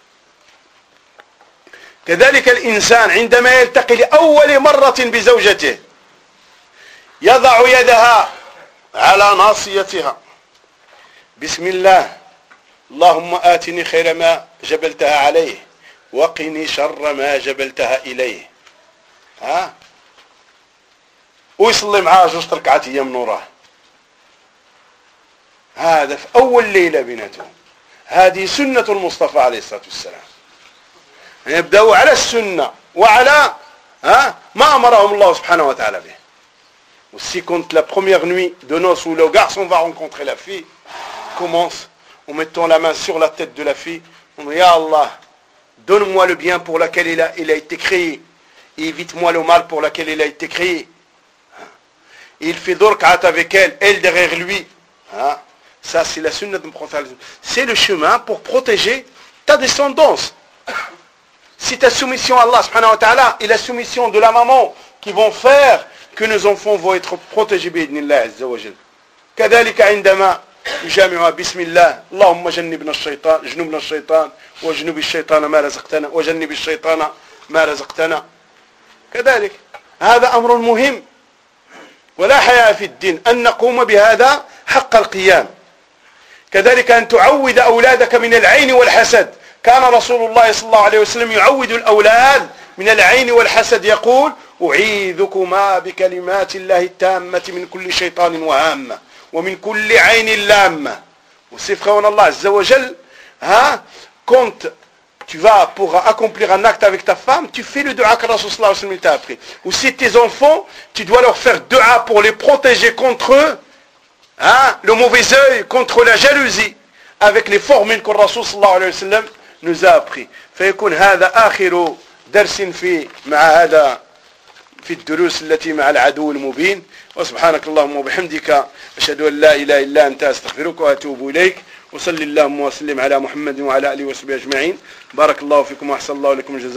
كذلك الإنسان عندما يلتقي لأول مرة بزوجته يضع يدها على ناصيتها بسم الله اللهم آتني خير ما جبلتها عليه وقني شر ما جبلتها إليه. ها ويصلي معاه جوج ركعات هي من وراه. هذا في أول ليلة بيناتهم. هذه سنة المصطفى عليه الصلاة والسلام. يبدأوا على السنة وعلى ها ما أمرهم الله سبحانه وتعالى به. Aussi quand la première nuit de noces où le garçon va rencontrer la fille commence en mettant la main sur la tête de la fille, on dit Ya Allah, donne-moi le bien pour lequel il a, il a été créé et évite-moi le mal pour lequel il a été créé. Il fait dorkat avec elle, elle derrière lui. Ça c'est la sunna de Prophète. C'est le chemin pour protéger ta descendance. Si ta soumission à Allah subhanahu wa ta'ala et la soumission de la maman qui vont faire que nos enfants vont être protégés بإذن عز وجل. كذلك عندما يجامع بسم الله اللهم جنبنا الشيطان جنبنا الشيطان وجنب الشيطان ما رزقتنا وجنب الشيطان ما رزقتنا. كذلك هذا أمر مهم ولا حياء في الدين أن نقوم بهذا حق القيام. كذلك أن تعود أولادك من العين والحسد. كان رسول الله صلى الله عليه وسلم يعود الأولاد من العين والحسد يقول أعيذكما بكلمات الله التامة من كل شيطان وهامة ومن كل عين لامة. C'est frère Allah Azza wa Jal, hein, quand tu vas pour accomplir un acte avec ta femme, tu fais le dua que Rasul sallallahu alayhi wa sallam t'a appris. Ou si tes enfants, tu dois leur faire dua pour les protéger contre hein, le mauvais œil, contre la jalousie, avec les formules que Rasul sallallahu alayhi wa sallam nous a appris. فيكون هذا آخر درس في مع هذا في الدروس التي مع العدو المبين. وسبحانك اللهم وبحمدك أشهد أن لا إله إلا أنت أستغفرك وأتوب إليك. وصلي اللهم وسلم على محمد وعلى آله وصحبه أجمعين. بارك الله فيكم وأحسن الله لكم الجزاء.